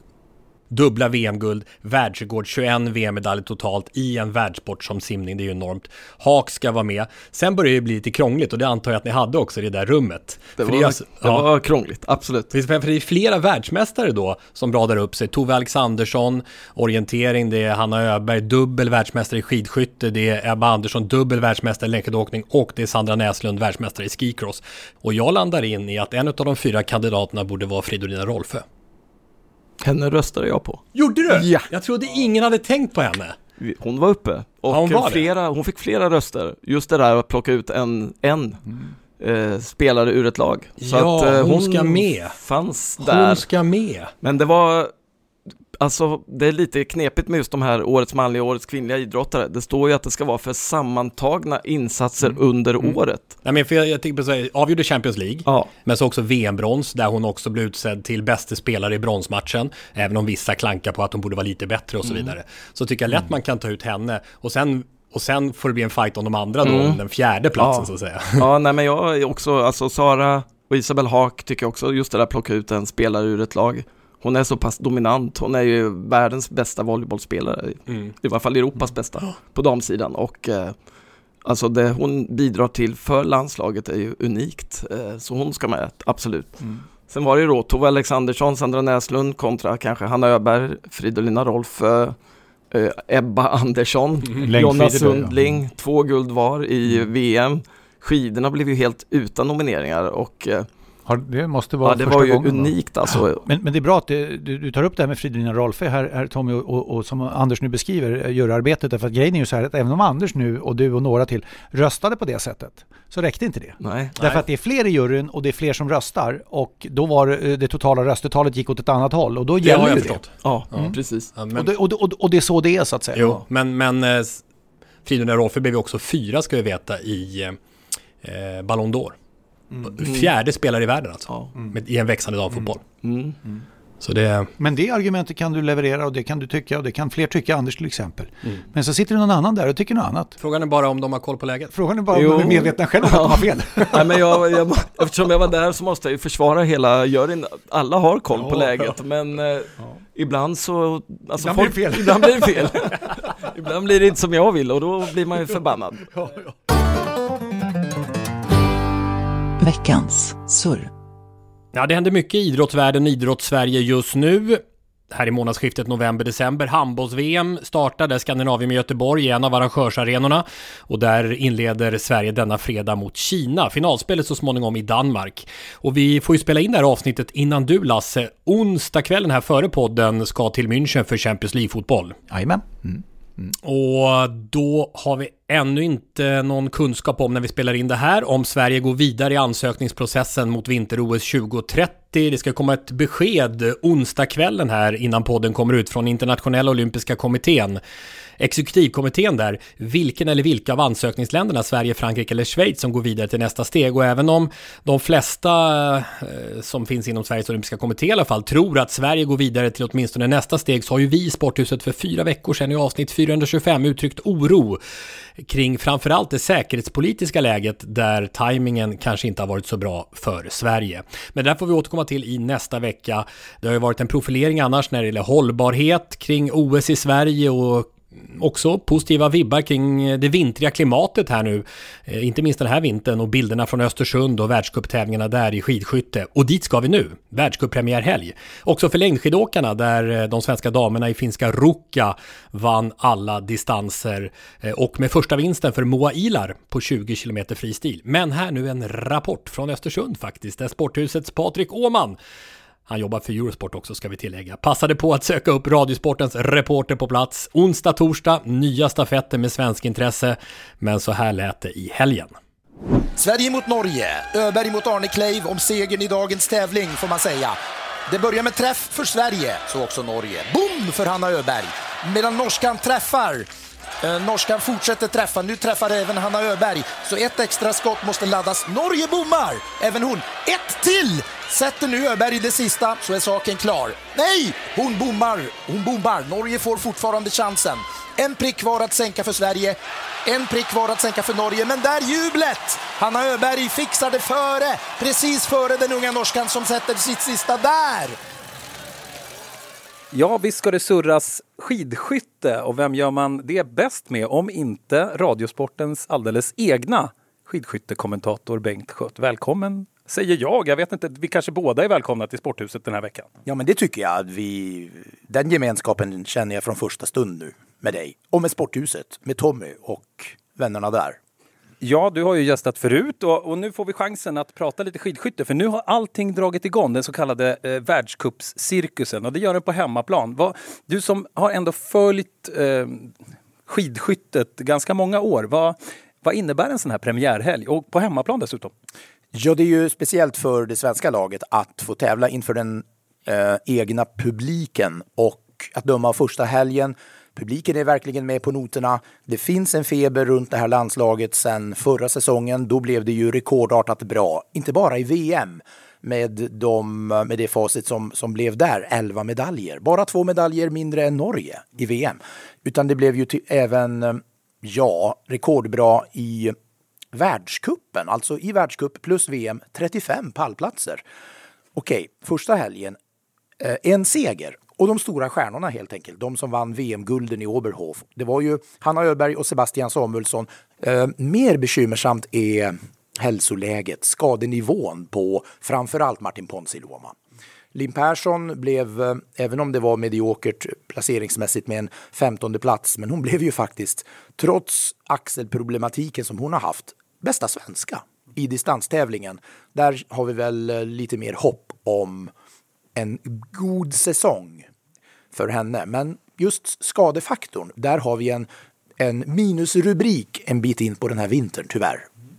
[SPEAKER 3] Dubbla V M-guld, världsrekord, tjugoen V M-medaljer totalt i en världssport som simning, det är ju enormt. Haak ska vara med. Sen börjar det bli lite krångligt, och det antar jag att ni hade också i det där rummet.
[SPEAKER 4] det
[SPEAKER 3] för
[SPEAKER 4] var,
[SPEAKER 3] det är alltså,
[SPEAKER 4] det
[SPEAKER 3] ja,
[SPEAKER 4] var krångligt, absolut.
[SPEAKER 3] för det är flera världsmästare då som radar upp sig. Tove Alexandersson, orientering, det är Hanna Öberg, dubbel världsmästare i skidskytte, det är Ebba Andersson, dubbel världsmästare i längdåkning, och det är Sandra Näslund, världsmästare i skicross. Och jag landar in i att en av de fyra kandidaterna borde vara Fridolina Rolfö.
[SPEAKER 4] Henne röstade jag på.
[SPEAKER 3] Gjorde du?
[SPEAKER 4] Ja.
[SPEAKER 3] Jag trodde ingen hade tänkt på henne.
[SPEAKER 4] Hon var uppe och
[SPEAKER 3] Ja, hon var
[SPEAKER 4] flera, hon fick flera röster. Just det där att plocka ut en, en eh, spelare ur ett lag. Så
[SPEAKER 3] Ja,
[SPEAKER 4] att, eh,
[SPEAKER 3] hon ska med.
[SPEAKER 4] fanns där.
[SPEAKER 3] Hon ska med.
[SPEAKER 4] Men det var, alltså det är lite knepigt med just de här årets manliga och årets kvinnliga idrottare. Det står ju att det ska vara för sammantagna insatser
[SPEAKER 3] Mm.
[SPEAKER 4] under
[SPEAKER 3] Mm.
[SPEAKER 4] året.
[SPEAKER 3] Nej, men för jag, jag tänker på så här, avgjorde Champions League,
[SPEAKER 4] Ja.
[SPEAKER 3] men så också V M-brons, där hon också blev utsedd till bästa spelare i bronsmatchen, även om vissa klankar på att hon borde vara lite bättre och så vidare. Så tycker jag lätt man kan ta ut henne, och sen, och sen får det bli en fight om de andra då,
[SPEAKER 4] Mm.
[SPEAKER 3] om den fjärde platsen
[SPEAKER 4] Ja.
[SPEAKER 3] så att säga.
[SPEAKER 4] Ja, nej men jag är också, alltså Sara och Isabel Haak tycker jag också, just det där plocka ut en spelare ur ett lag. Hon är så pass dominant, hon är ju världens bästa volleybollspelare,
[SPEAKER 3] Mm.
[SPEAKER 4] i varje fall Europas bästa på damsidan, och eh, alltså det hon bidrar till för landslaget är ju unikt, eh, så hon ska med, absolut.
[SPEAKER 2] Mm.
[SPEAKER 4] Sen var det ju då Tove Alexandersson, Sandra Näslund kontra kanske Hanna Öberg, Fridolina Rolfö, eh, Ebba Andersson,
[SPEAKER 2] Mm.
[SPEAKER 4] Jonna
[SPEAKER 2] Längdskidor då, ja.
[SPEAKER 4] Sundling, två guld var i V M. Skidorna blev ju helt utan nomineringar, och eh,
[SPEAKER 2] Har, det måste vara
[SPEAKER 4] ja, det
[SPEAKER 2] första
[SPEAKER 4] var ju
[SPEAKER 2] gången, va?
[SPEAKER 4] unikt alltså.
[SPEAKER 2] Men, men det är bra att du, du, du tar upp det här med Fridolina Rolfö här, här Tommy, och, och, och som Anders nu beskriver, gör arbetet, därför att grejen är ju så här att även om Anders nu och du och några till röstade på det sättet, så räckte inte det.
[SPEAKER 4] Nej.
[SPEAKER 2] Därför
[SPEAKER 3] Nej.
[SPEAKER 2] att det är fler i juryn och det är fler som röstar, och då var det, det totala röstetalet gick åt ett annat håll, och då
[SPEAKER 3] Det
[SPEAKER 2] gäller
[SPEAKER 3] har jag
[SPEAKER 2] ju
[SPEAKER 3] förstått.
[SPEAKER 4] Ja,
[SPEAKER 2] Mm.
[SPEAKER 4] precis.
[SPEAKER 3] Ja,
[SPEAKER 2] det.
[SPEAKER 3] men,
[SPEAKER 2] Och, det, och, det, och, det, och det är så det är, så att säga.
[SPEAKER 3] jo, men, men eh, Fridolina Rolfö blev ju också fyra, ska vi veta, i eh, Ballon d'Or. Fjärde spelare i världen alltså,
[SPEAKER 4] Ja.
[SPEAKER 3] med, i en växande damfotboll.
[SPEAKER 4] Mm.
[SPEAKER 3] Så det...
[SPEAKER 2] Men det argumentet kan du leverera, och det kan du tycka, och det kan fler tycka, Anders till exempel.
[SPEAKER 3] Mm.
[SPEAKER 2] Men så sitter det någon annan där och tycker något annat.
[SPEAKER 3] Frågan är bara om de har koll på läget.
[SPEAKER 2] Frågan är bara om
[SPEAKER 4] Jo.
[SPEAKER 2] de är medvetna själva om att de har fel.
[SPEAKER 4] Nej, men jag, jag, eftersom jag var där så måste jag ju försvara hela juryn. Alla har koll på
[SPEAKER 2] Ja.
[SPEAKER 4] läget, men eh, ibland så... Alltså
[SPEAKER 2] Ibland blir det fel.
[SPEAKER 4] Ibland blir det fel. Ibland blir det inte som jag vill, och då blir man ju förbannad.
[SPEAKER 10] Veckans surr.
[SPEAKER 3] Ja, det händer mycket i idrottsvärlden, idrottssverige just nu. Här i månadsskiftet november-december. Handbolls-V M startade Skandinavien med Göteborg i en av arrangörsarenorna. Och där inleder Sverige denna fredag mot Kina. Finalspelet så småningom i Danmark. Och vi får ju spela in det här avsnittet innan du, Lasse. Onsdag kvällen här före podden ska till München för Champions League-fotboll.
[SPEAKER 2] Jajamän. Mm.
[SPEAKER 3] Och då har vi ännu inte någon kunskap om, när vi spelar in det här, om Sverige går vidare i ansökningsprocessen mot vinter-O S tjugo trettio. Det ska komma ett besked onsdagskvällen här innan podden kommer ut från Internationella Olympiska kommittén. Exekutivkommittén där, vilken eller vilka av ansökningsländerna, Sverige, Frankrike eller Schweiz, som går vidare till nästa steg. Och även om de flesta eh, som finns inom Sveriges Olympiska kommitté i alla fall tror att Sverige går vidare till åtminstone nästa steg, så har ju vi i Sporthuset för fyra veckor sedan i avsnitt fyrahundratjugofem uttryckt oro kring framförallt det säkerhetspolitiska läget där tajmingen kanske inte har varit så bra för Sverige. Men där får vi återkomma till i nästa vecka. Det har ju varit en profilering annars när det gäller hållbarhet kring O S i Sverige och också positiva vibbar kring det vintriga klimatet här nu, eh, inte minst den här vintern, och bilderna från Östersund och världscuptävlingarna där i skidskytte. Och dit ska vi nu, världscuppremiärhelg. Också för längdskidåkarna där de svenska damerna i finska Rukka vann alla distanser eh, och med första vinsten för Moa Ilar på tjugo kilometer fristil. Men här nu en rapport från Östersund faktiskt, där Sporthusets Patrik Åhman, han jobbar för Eurosport också ska vi tillägga, passade på att söka upp Radiosportens reporter på plats. Onsdag, torsdag, nya stafetter med svensk intresse. Men så här lät det i helgen.
[SPEAKER 11] Sverige mot Norge, Öberg mot Arne Kleiv om segern i dagens tävling får man säga. Det börjar med träff för Sverige, så också Norge. Boom för Hanna Öberg. Medan norskan träffar. Eh, norskan fortsätter träffa, nu träffar även Hanna Öberg. Så ett extra skott måste laddas. Norge bommar, även hon. Ett till! Sätter nu Öberg i det sista, så är saken klar. Nej, hon bommar, hon bommar. Norge får fortfarande chansen. En prick kvar att sänka för Sverige. En prick kvar att sänka för Norge, men där jublet! Hanna Öberg fixar det före, precis före den unga norskan som sätter sitt sista där.
[SPEAKER 12] Ja, visst ska det surras skidskytte, och vem gör man det bäst med om inte Radiosportens alldeles egna skidskyttekommentator Bengt Schött. Välkommen, säger jag. Jag vet inte, vi kanske båda är välkomna till Sporthuset den här veckan.
[SPEAKER 11] Ja, men det tycker jag att vi... Den gemenskapen känner jag från första stund nu med dig. Och med Sporthuset, med Tommy och vännerna där.
[SPEAKER 12] Ja, du har ju gästat förut och, och nu får vi chansen att prata lite skidskytte. För nu har allting dragit igång, den så kallade eh, världscupscirkusen. Och det gör den på hemmaplan. Vad, du som har ändå följt eh, skidskyttet ganska många år. Vad, vad innebär en sån här premiärhelg? Och på hemmaplan dessutom.
[SPEAKER 11] Ja, det är ju speciellt för det svenska laget att få tävla inför den eh, egna publiken. Och att döma av första helgen. Publiken är verkligen med på noterna. Det finns en feber runt det här landslaget sedan förra säsongen. Då blev det ju rekordartat bra. Inte bara i V M med, de, med det facit som, som blev där. elva medaljer. Bara två medaljer mindre än Norge i V M. Utan det blev ju till, även ja, rekordbra i världscupen. Alltså i världscup plus V M trettiofem pallplatser. Okej, första helgen. Eh, en seger. Och de stora stjärnorna helt enkelt, de som vann V M-gulden i Oberhof. Det var ju Hanna Öberg och Sebastian Samuelsson. Eh, mer bekymmersamt är hälsoläget, skadenivån på framförallt Martin Ponsiluoma. Lim Persson blev, eh, även om det var mediokert placeringsmässigt med en femtonde plats, men hon blev ju faktiskt, trots axelproblematiken som hon har haft, bästa svenska i distanstävlingen. Där har vi väl eh, lite mer hopp om en god säsong för henne. Men just skadefaktorn, där har vi en, en minusrubrik en bit in på den här vintern, tyvärr.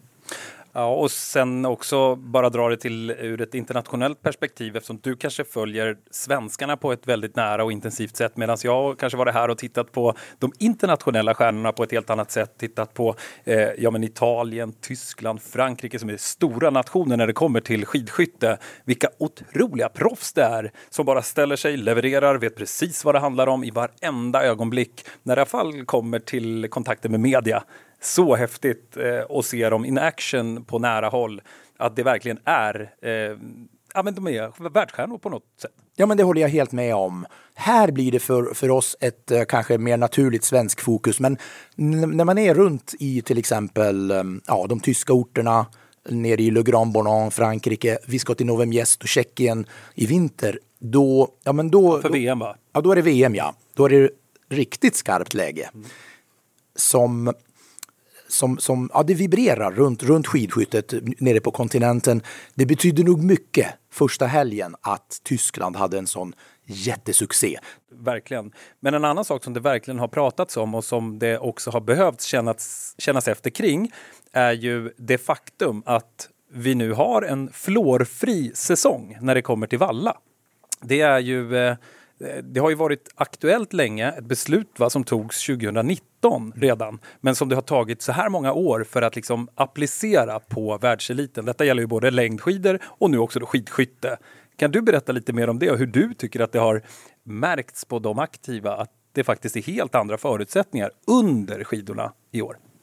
[SPEAKER 12] Ja, och sen också bara dra det till ur ett internationellt perspektiv, eftersom du kanske följer svenskarna på ett väldigt nära och intensivt sätt, medan jag kanske var här och tittat på de internationella stjärnorna på ett helt annat sätt, tittat på eh, ja, men Italien, Tyskland, Frankrike som är stora nationer när det kommer till skidskytte. Vilka otroliga proffs det är som bara ställer sig, levererar, vet precis vad det handlar om i varenda ögonblick när det i alla fall kommer till kontakter med media. Så häftigt eh, att se dem in action på nära håll. Att det verkligen är, eh, ja men de är världsstjärnor på något sätt.
[SPEAKER 11] Ja, men det håller jag helt med om. Här blir det för, för oss ett eh, kanske mer naturligt svensk fokus. Men n- när man är runt i till exempel eh, ja, de tyska orterna, nere i Le Grand Bornand, Frankrike, vi ska till Novem Jest och Tjeckien i vinter. Då, ja men då...
[SPEAKER 12] För
[SPEAKER 11] då,
[SPEAKER 12] V M va?
[SPEAKER 11] Ja, då är det V M, ja. Då är det riktigt skarpt läge. Mm. Som... Som, som, ja, det vibrerar runt, runt skidskyttet nere på kontinenten. Det betyder nog mycket första helgen att Tyskland hade en sån jättesuccé.
[SPEAKER 12] Verkligen. Men en annan sak som det verkligen har pratats om och som det också har behövt kännas, kännas efter kring är ju det faktum att vi nu har en fluorfri säsong när det kommer till valla. Det är ju... Eh, Det har ju varit aktuellt länge, ett beslut va, som togs tjugonitton redan, men som det har tagit så här många år för att liksom applicera på världseliten. Detta gäller ju både längdskidor och nu också då skidskytte. Kan du berätta lite mer om det och hur du tycker att det har märkts på de aktiva att det faktiskt är helt andra förutsättningar under skidorna i år?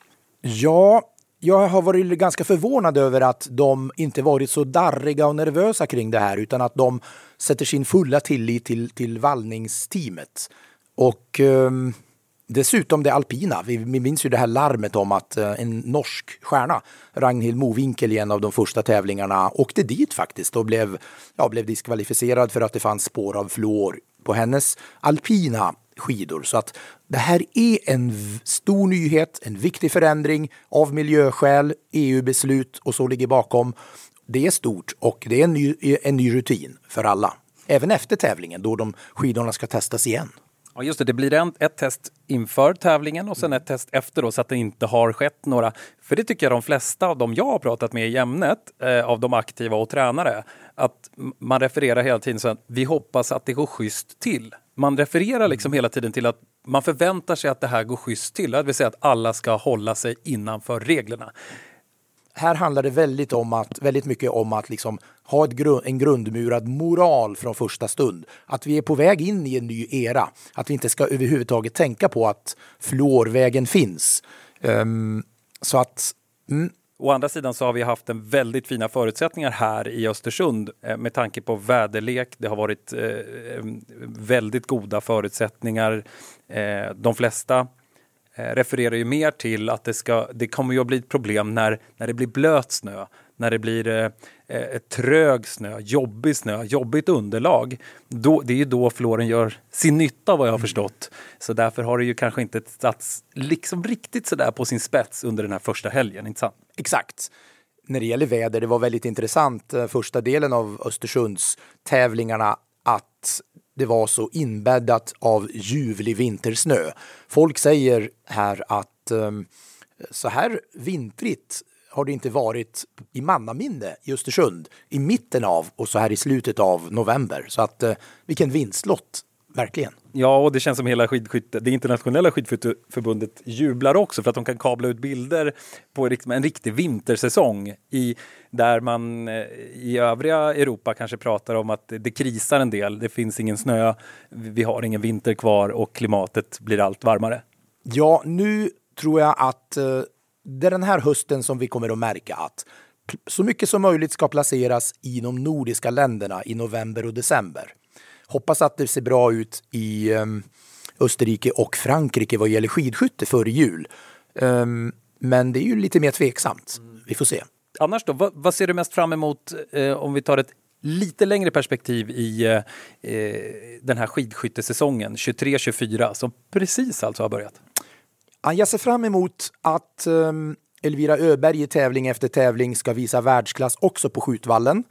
[SPEAKER 11] Ja, jag har varit ganska förvånad över att de inte varit så darriga och nervösa kring det här, utan att de sätter sin fulla tillit till, till vallningsteamet. Och um, dessutom det alpina. Vi, vi minns ju det här larmet om att uh, en norsk stjärna, Ragnhild Mowinckel, i en av de första tävlingarna åkte dit faktiskt och blev, ja, blev diskvalificerad för att det fanns spår av fluor på hennes alpina skidor. Så att det här är en v- stor nyhet, en viktig förändring av miljöskäl, E U-beslut och så ligger bakom. Det är stort och det är en ny, en ny rutin för alla. Även efter tävlingen då de skidorna ska testas igen.
[SPEAKER 12] Ja, just det. Det blir en, ett test inför tävlingen och sen ett test efter då, så att det inte har skett några. För det tycker jag de flesta av de jag har pratat med i ämnet, eh, av de aktiva och tränare, att man refererar hela tiden så att vi hoppas att det går schysst till. Man refererar liksom hela tiden till att man förväntar sig att det här går schysst till. Det vill säga att alla ska hålla sig innanför reglerna.
[SPEAKER 11] Här handlar det väldigt, om att, väldigt mycket om att liksom ha ett grund, en grundmurad moral från första stund. Att vi är på väg in i en ny era. Att vi inte ska överhuvudtaget tänka på att fluorvägen finns. Um, så att... Mm.
[SPEAKER 12] Å andra sidan så har vi haft en väldigt fina förutsättningar här i Östersund eh, med tanke på väderlek. Det har varit eh, väldigt goda förutsättningar. Eh, de flesta eh, refererar ju mer till att det, ska, det kommer ju att bli ett problem när, när det blir blöt snö. När det blir eh, eh, trög snö, jobbig snö, jobbigt underlag. Då, det är ju då fluoren gör sin nytta, vad jag har förstått. Så därför har det ju kanske inte satts liksom riktigt sådär på sin spets under den här första helgen, inte sant?
[SPEAKER 11] Exakt. När det gäller väder, det var väldigt intressant första delen av Östersunds tävlingarna att det var så inbäddat av ljuvlig vintersnö. Folk säger här att um, så här vintrigt har det inte varit i mannaminne i Östersund i mitten av och så här i slutet av november. Så att uh, vilken vinstlott, verkligen.
[SPEAKER 12] Ja, och det känns som hela skidskytte, det internationella skidskytteförbundet jublar också för att de kan kabla ut bilder på en riktig vintersäsong i, där man i övriga Europa kanske pratar om att det krisar en del. Det finns ingen snö, vi har ingen vinter kvar och klimatet blir allt varmare.
[SPEAKER 11] Ja, nu tror jag att uh, det är den här hösten som vi kommer att märka att så mycket som möjligt ska placeras i de nordiska länderna i november och december. Hoppas att det ser bra ut i um, Österrike och Frankrike vad gäller skidskytte före jul. Um, men det är ju lite mer tveksamt. Vi får se.
[SPEAKER 12] Annars då, vad, vad ser du mest fram emot eh, om vi tar ett lite längre perspektiv i eh, den här skidskyttesäsongen tjugotre tjugofyra som precis alltså har börjat?
[SPEAKER 11] Jag ser fram emot att um, Elvira Öberg i tävling efter tävling ska visa världsklass också på skjutvallen.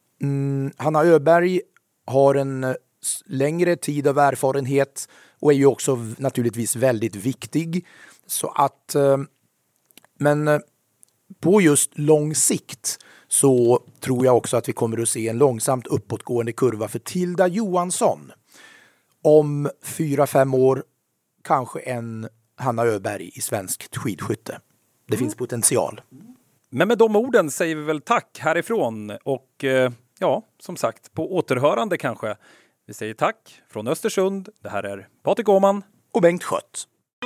[SPEAKER 11] Mm, Hanna Öberg har en längre tid av erfarenhet och är ju också naturligtvis väldigt viktig. Så att, men på just lång sikt så tror jag också att vi kommer att se en långsamt uppåtgående kurva för Tilda Johansson. Om fyra, fem år kanske en Hanna Öberg i svenskt skidskytte. Det mm. finns potential.
[SPEAKER 12] Men med de orden säger vi väl tack härifrån och ja, som sagt, på återhörande kanske. Vi säger tack från Östersund. Det här är Patrik Åhman
[SPEAKER 11] och Bengt Schött.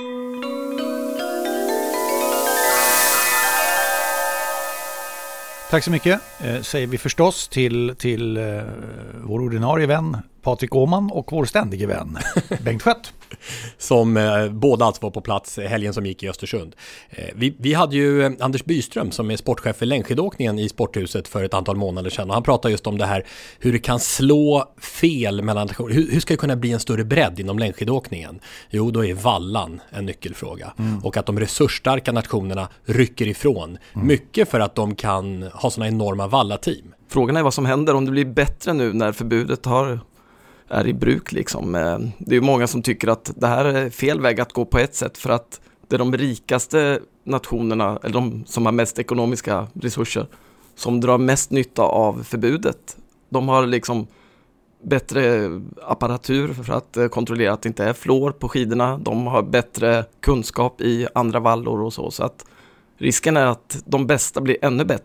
[SPEAKER 2] Tack så mycket, eh, säger vi förstås till, till eh, vår ordinarie vän Patrik Åhman och vår ständige vän Bengt Schött.
[SPEAKER 3] Som eh, båda alltså var på plats helgen som gick i Östersund. Eh, vi, vi hade ju eh, Anders Byström som är sportchef för längdskidåkningen i Sporthuset för ett antal månader sedan. Och han pratar just om det här hur det kan slå fel mellan hur, hur ska det kunna bli en större bredd inom längdskidåkningen? Jo, då är vallan en nyckelfråga. Mm. Och att de resursstarka nationerna rycker ifrån. Mm. Mycket för att de kan ha såna enorma vallateam.
[SPEAKER 4] Frågan är vad som händer om det blir bättre nu när förbudet har är i bruk liksom. Det är ju många som tycker att det här är fel väg att gå på ett sätt för att det är de rikaste nationerna eller de som har mest ekonomiska resurser som drar mest nytta av förbudet. De har liksom bättre apparatur för att kontrollera att det inte är fluor på skidorna. De har bättre kunskap i andra vallor och så. Så att risken är att de bästa blir ännu bättre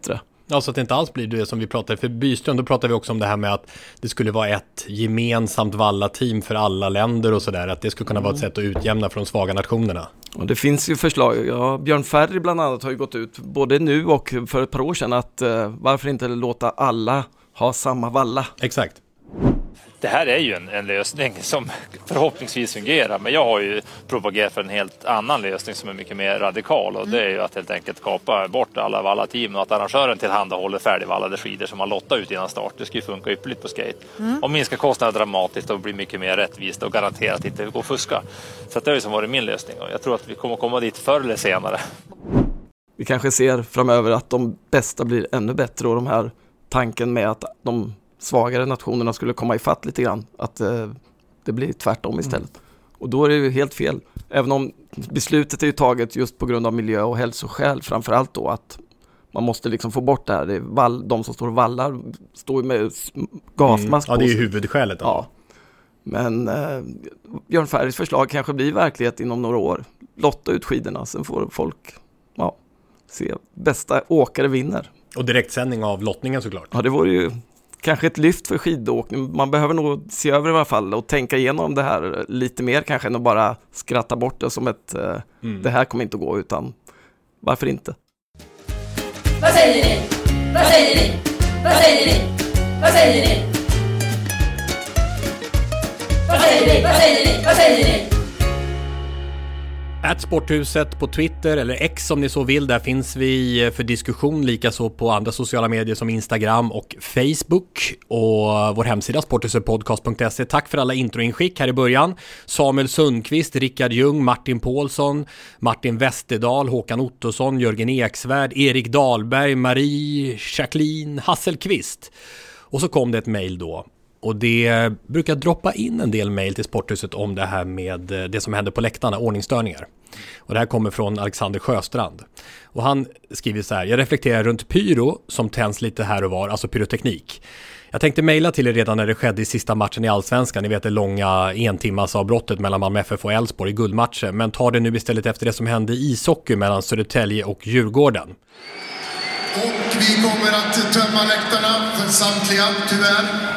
[SPEAKER 3] Ja, så att det inte alls blir det som vi pratade. För Byström, då pratar vi också om det här med att det skulle vara ett gemensamt Valla-team för alla länder och sådär. Att det skulle kunna mm. vara ett sätt att utjämna från de svaga nationerna.
[SPEAKER 4] Och det finns ju förslag. Ja, Björn Ferry bland annat har ju gått ut både nu och för ett par år sedan att uh, varför inte låta alla ha samma Valla?
[SPEAKER 3] Exakt.
[SPEAKER 13] Det här är ju en, en lösning som förhoppningsvis fungerar, men jag har ju propagerat för en helt annan lösning som är mycket mer radikal, och det är ju att helt enkelt kapa bort alla Valla-team och att arrangören tillhandahåller färdigvallade skidor som man lottar ut innan start. Det ska ju funka ypperligt på skate mm. och minska kostnaderna dramatiskt och bli mycket mer rättvist och garanterat inte gå och fuska. Så det har ju som varit min lösning, och jag tror att vi kommer komma dit förr eller senare.
[SPEAKER 4] Vi kanske ser framöver att de bästa blir ännu bättre, och de här tanken med att de svagare nationerna skulle komma i fatt lite grann, att eh, det blir tvärtom istället. Mm. Och då är det ju helt fel. Även om beslutet är ju taget just på grund av miljö- och hälsoskäl, framförallt då att man måste liksom få bort det här. Det är vall, de som står och vallar står med gasmask
[SPEAKER 3] mm.
[SPEAKER 4] på.
[SPEAKER 3] Ja, det är ju huvudskälet. Då.
[SPEAKER 4] Ja. Men eh, Björn Ferrys förslag kanske blir verklighet inom några år. Lotta ut skidorna, sen får folk ja, se bästa åkare vinner.
[SPEAKER 3] Och direktsändning av lottningen såklart.
[SPEAKER 4] Ja, det vore ju kanske ett lyft för skidåkning. Man behöver nog se över i alla fall och tänka igenom det här lite mer kanske än att bara skratta bort det som ett eh, mm. det här kommer inte att gå, utan varför inte?
[SPEAKER 14] Vad säger ni? Vad säger ni? Vad säger ni? Vad säger ni? Vad säger ni? Vad säger ni? Vad säger ni?
[SPEAKER 3] At Sporthuset på Twitter eller X om ni så vill. Där finns vi för diskussion, likaså på andra sociala medier som Instagram och Facebook, och vår hemsida sporthusetpodcast punkt se. Tack för alla introinskick här i början. Samuel Sundqvist, Rickard Ljung, Martin Paulsson, Martin Westerdahl, Håkan Ottosson, Jörgen Eksvärd, Erik Dahlberg, Marie Jacqueline Hasselqvist. Och så kom det ett mejl då. Och det brukar droppa in en del mejl till Sporthuset om det här med det som händer på läktarna, ordningsstörningar. Och det här kommer från Alexander Sjöstrand. Och han skriver så här: jag reflekterar runt pyro som tänds lite här och var, alltså pyroteknik. Jag tänkte mejla till er redan när det skedde i sista matchen i Allsvenskan. Ni vet det långa entimmas avbrottet mellan Malmö F F och Elfsborg i guldmatchen. Men tar det nu istället efter det som hände i ishockey mellan Södertälje och Djurgården.
[SPEAKER 15] Och vi kommer att tömma läktarna för samtliga, tyvärr.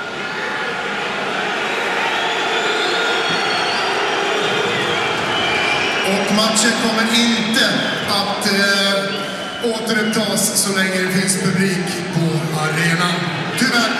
[SPEAKER 15] Och matchen kommer inte att eh, återupptas så länge det finns publik på arenan. Tyvärr.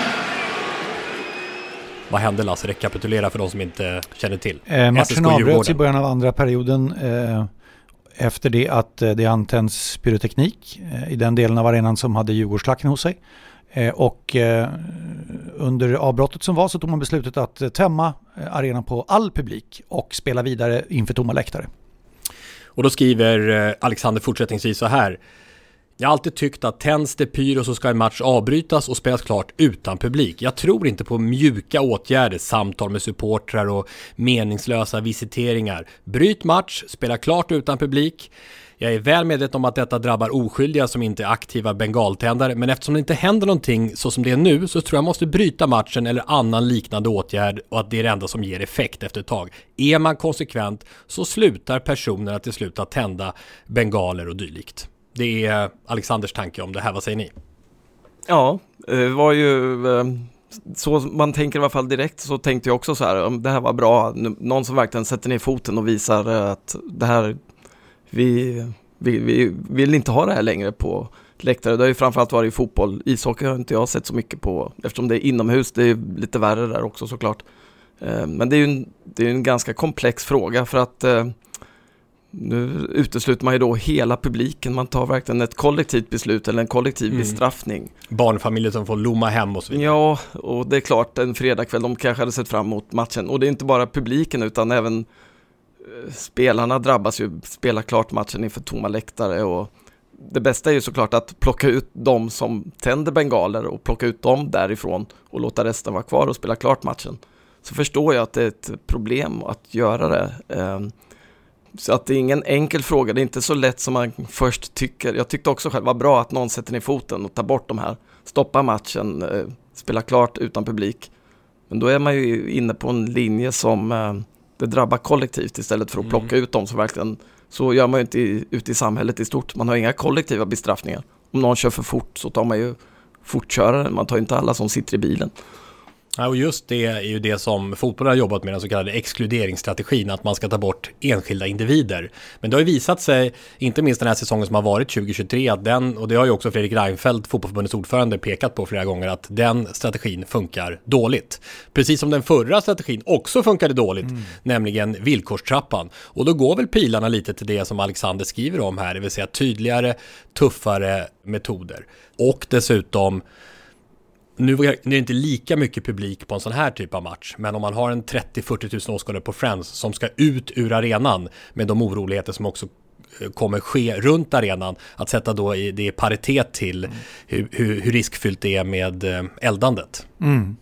[SPEAKER 3] Vad hände, Lasse? Rekapitulera för de som inte känner till.
[SPEAKER 2] Eh, matchen avbröts i början av andra perioden eh, efter det att eh, det antänds pyroteknik eh, i den delen av arenan som hade Djurgårdsklacken hos sig. Eh, och eh, under avbrottet som var så tog man beslutet att eh, tömma eh, arenan på all publik och spela vidare inför tomma läktare.
[SPEAKER 3] Och då skriver Alexander fortsättningsvis så här: jag har alltid tyckt att tänds det pyro så ska en match avbrytas och spelas klart utan publik. Jag tror inte på mjuka åtgärder, samtal med supportrar och meningslösa visiteringar. Bryt match, spela klart utan publik. Jag är väl medveten om att detta drabbar oskyldiga som inte är aktiva bengaltändare, men eftersom det inte händer någonting så som det är nu så tror jag måste bryta matchen eller annan liknande åtgärd, och att det är det enda som ger effekt efter ett tag. Är man konsekvent så slutar personerna till slut att tända bengaler och dylikt. Det är Alexanders tanke om det här, vad säger ni?
[SPEAKER 4] Ja, det var ju så man tänker i alla fall direkt, så tänkte jag också så här, om det här var bra, någon som verkligen sätter ner foten och visar att det här Vi, vi, vi vill inte ha det här längre på läktare. Det har ju framförallt varit i fotboll. Ishockey har inte jag sett så mycket på, eftersom det är inomhus. Det är lite värre där också såklart. Men det är ju en, det är en ganska komplex fråga, för att nu utesluter man ju då hela publiken. Man tar verkligen ett kollektivt beslut eller en kollektiv mm. bestraffning.
[SPEAKER 3] Barnfamiljer som får lomma hem och så vidare.
[SPEAKER 4] Ja, och det är klart, en fredagkväll, de kanske hade sett fram emot matchen. Och det är inte bara publiken utan även spelarna drabbas ju, spelar klart matchen inför tomma läktare, och det bästa är ju såklart att plocka ut de som tänder bengaler och plocka ut dem därifrån och låta resten vara kvar och spela klart matchen. Så förstår jag att det är ett problem att göra det. Så att det är ingen enkel fråga, det är inte så lätt som man först tycker. Jag tyckte också själv var bra att någon sätter ner foten och tar bort de här, stoppa matchen, spela klart utan publik. Men då är man ju inne på en linje som det drabbar kollektivt istället för att plocka mm. ut dem som verkligen, så gör man ju inte i, ute i samhället i stort. Man har inga kollektiva bestraffningar. om någon kör för fort så tar man ju fortköraren, man tar ju inte alla som sitter i bilen.
[SPEAKER 3] Ja, och just det är ju det som fotbollen har jobbat med, den så kallade exkluderingsstrategin, att man ska ta bort enskilda individer. Men det har ju visat sig, inte minst den här säsongen som har varit tjugo tjugotre, att den, och det har ju också Fredrik Reinfeldt, fotbollsförbundets ordförande, pekat på flera gånger, att den strategin funkar dåligt. Precis som den förra strategin också funkade dåligt, mm. nämligen villkorstrappan. Och då går väl pilarna lite till det som Alexander skriver om här, det vill säga tydligare, tuffare metoder. Och dessutom, nu är det inte lika mycket publik på en sån här typ av match, men om man har en trettio till fyrtio tusen åskådare på Friends som ska ut ur arenan med de oroligheter som också kommer ske runt arenan, att sätta då i det paritet till mm. hur, hur, hur riskfyllt det är med eldandet.
[SPEAKER 2] Mm.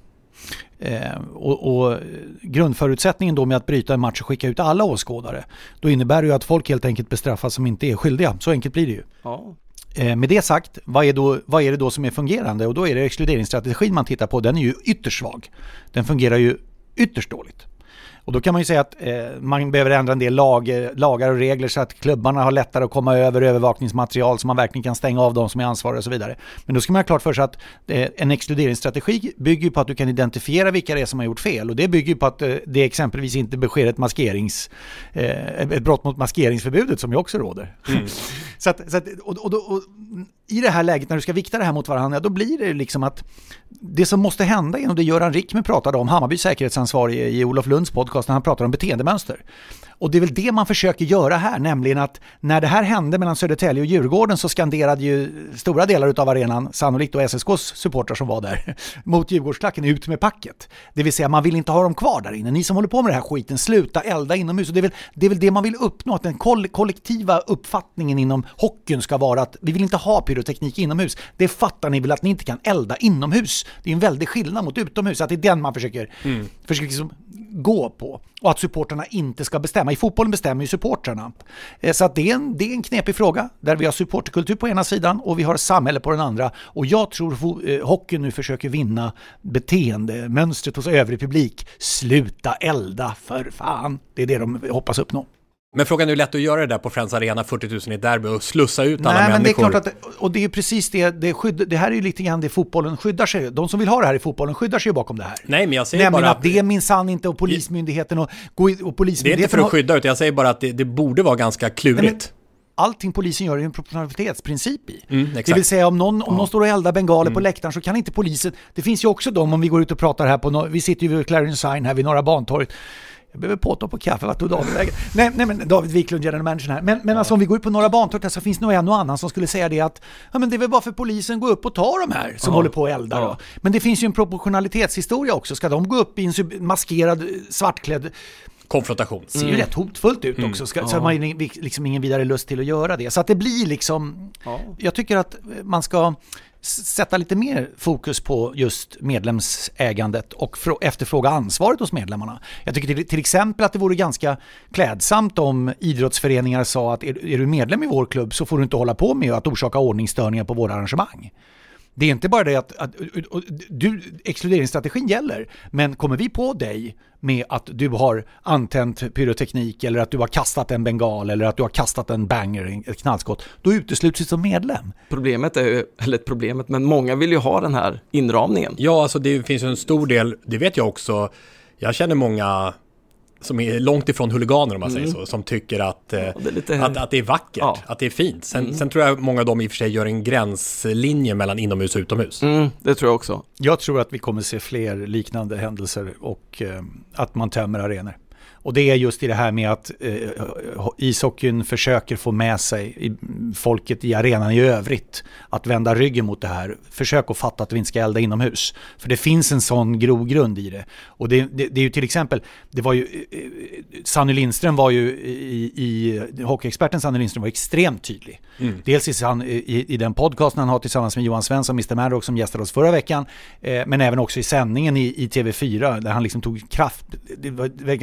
[SPEAKER 2] Eh, och, och grundförutsättningen då med att bryta en match och skicka ut alla åskådare, då innebär det ju att folk helt enkelt bestraffas som inte är skyldiga. Så enkelt blir det ju.
[SPEAKER 4] Ja.
[SPEAKER 2] Eh, med det sagt, vad är, då, vad är det då som är fungerande? Och då är det exkluderingsstrategin man tittar på. Den är ju ytterst svag. Den fungerar ju ytterst dåligt. Och då kan man ju säga att eh, man behöver ändra en del lag, lagar och regler så att klubbarna har lättare att komma över övervakningsmaterial så man verkligen kan stänga av de som är ansvariga och så vidare. Men då ska man ha klart för sig att eh, en exkluderingsstrategi bygger på att du kan identifiera vilka det är som har gjort fel. Och det bygger på att eh, det exempelvis inte besker ett maskerings eh, ett brott mot maskeringsförbudet som ju också råder. Mm. så att, så att, och, och, och, och i det här läget när du ska vikta det här mot varandra, då blir det liksom att det som måste hända är, och det Göran Rickme pratade om, Hammarbys säkerhetsansvarig i Olof Lunds podcast när han pratar om beteendemönster. Och det är väl det man försöker göra här, nämligen att när det här hände mellan Södertälje och Djurgården så skanderade ju stora delar av arenan, sannolikt och S S K:s supportrar som var där, mot Djurgårdsklacken ut med packet. Det vill säga man vill inte ha dem kvar där inne. Ni som håller på med det här skiten, sluta elda inomhus. Och det är väl det, är väl det man vill uppnå, att den koll- kollektiva uppfattningen inom hockeyn ska vara att vi vill inte ha pyroteknik inomhus. Det fattar ni väl att ni inte kan elda inomhus. Det är en väldig skillnad mot utomhus, att det är den man försöker, mm. försöker liksom gå på. Och att supporterna inte ska bestämma. I fotbollen bestämmer ju supporterna. Så att det är, en, det är en knepig fråga. Där vi har supporterkultur på ena sidan och vi har samhälle på den andra. Och jag tror att hockeyn nu försöker vinna beteendemönstret hos övrig publik. Sluta elda för fan. Det är det de hoppas uppnå.
[SPEAKER 3] Men frågan är ju lätt att göra det där på Friends Arena, fyrtio tusen i derby, och slussa ut alla
[SPEAKER 2] Nej,
[SPEAKER 3] människor.
[SPEAKER 2] Men det är klart att, och det är precis det, det, skydd, det här är ju lite grann det fotbollen skyddar sig. De som vill ha det här i fotbollen skyddar sig bakom det här.
[SPEAKER 3] Nej, men jag säger
[SPEAKER 2] Nämligen
[SPEAKER 3] bara
[SPEAKER 2] att det är minsann inte och polismyndigheten och, och polismyndigheten.
[SPEAKER 3] Det är inte för att skydda, utan jag säger bara att det, det borde vara ganska klurigt. Nej, men
[SPEAKER 2] allting polisen gör är en proportionalitetsprincip i.
[SPEAKER 3] Mm, exakt.
[SPEAKER 2] Det vill säga om någon, om
[SPEAKER 3] ja.
[SPEAKER 2] någon står och eldar bengaler
[SPEAKER 3] mm.
[SPEAKER 2] på läktaren så kan inte polisen, det finns ju också de, om vi går ut och pratar här på, vi sitter ju vid Clarion Sign här vid Norra Bantorget. Jag behöver påta på kaffe, vad tog David vägen? Nej, nej, men David Wiklund, general manager här. Men, men ja. alltså om vi går ut på Norra Bantorget så finns det nog en och annan som skulle säga det att ja, men det är väl bara för polisen gå upp och ta de här som ja. håller på att elda. Ja. Då. Men det finns ju en proportionalitetshistoria också. Ska de gå upp i en maskerad, svartklädd
[SPEAKER 3] konfrontation?
[SPEAKER 2] Det ser ju mm. rätt hotfullt ut också. Ska, ja. Så har man ju liksom ingen vidare lust till att göra det. Så att det blir liksom... Ja. Jag tycker att man ska sätta lite mer fokus på just medlemsägandet och efterfråga ansvaret hos medlemmarna. Jag tycker till, till exempel att det vore ganska klädsamt om idrottsföreningar sa att är, är du medlem i vår klubb så får du inte hålla på med att orsaka ordningsstörningar på våra arrangemang. Det är inte bara det att, att, att du, exkluderingsstrategin gäller, men kommer vi på dig med att du har antänt pyroteknik eller att du har kastat en bengal eller att du har kastat en banger, ett knallskott, då utesluts du som medlem.
[SPEAKER 4] Problemet är ju, eller problemet, men många vill ju ha den här inramningen.
[SPEAKER 3] Ja, alltså det finns ju en stor del, det vet jag också, jag känner många som är långt ifrån huliganer om man mm. säger så, som tycker att, ja, det, är lite att, att det är vackert, ja. att det är fint. Sen, mm. sen tror jag många av dem i och för sig gör en gränslinje mellan inomhus och utomhus.
[SPEAKER 4] Mm, det tror jag också.
[SPEAKER 2] Jag tror att vi kommer se fler liknande händelser och eh, att man tömmer arenor. Och det är just i det här med att eh, ishockeyn försöker få med sig i, folket i arenan i övrigt att vända ryggen mot det här. Försök att fatta att vi inte ska elda inomhus. För det finns en sån grogrund i det. Och det, det, det är ju till exempel, det var ju eh, Sanny Lindström var ju i, i hockeyexperten Sanny Lindström var extremt tydlig. Mm. Dels i, i, i den podcasten han har tillsammans med Johan Svensson, mister Maddox som gästade oss förra veckan, eh, men även också i sändningen i, i T V fyra där han liksom tog kraft, det var, det var ganska starkt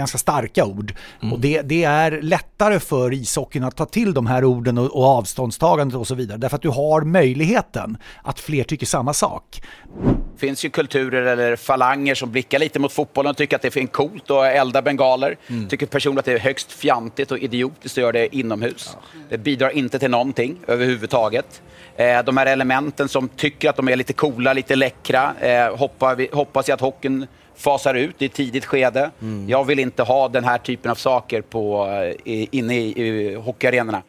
[SPEAKER 2] starka ord. Mm. Och det, det är lättare för ishockeyn att ta till de här orden och, och avståndstagandet och så vidare. Därför att du har möjligheten att fler tycker samma sak.
[SPEAKER 16] Det finns ju kulturer eller falanger som blickar lite mot fotbollen och tycker att det är coolt att elda bengaler. Mm. Tycker personligen att det är högst fjantigt och idiotiskt att göra det inomhus. Ja. Det bidrar inte till någonting överhuvudtaget. Eh, de här elementen som tycker att de är lite coola, lite läckra, eh, hoppas, vi, hoppas jag att hockeyn fasar ut i ett tidigt skede. Mm. Jag vill inte ha den här typen av saker på, eh, inne i, i hockeyarenorna.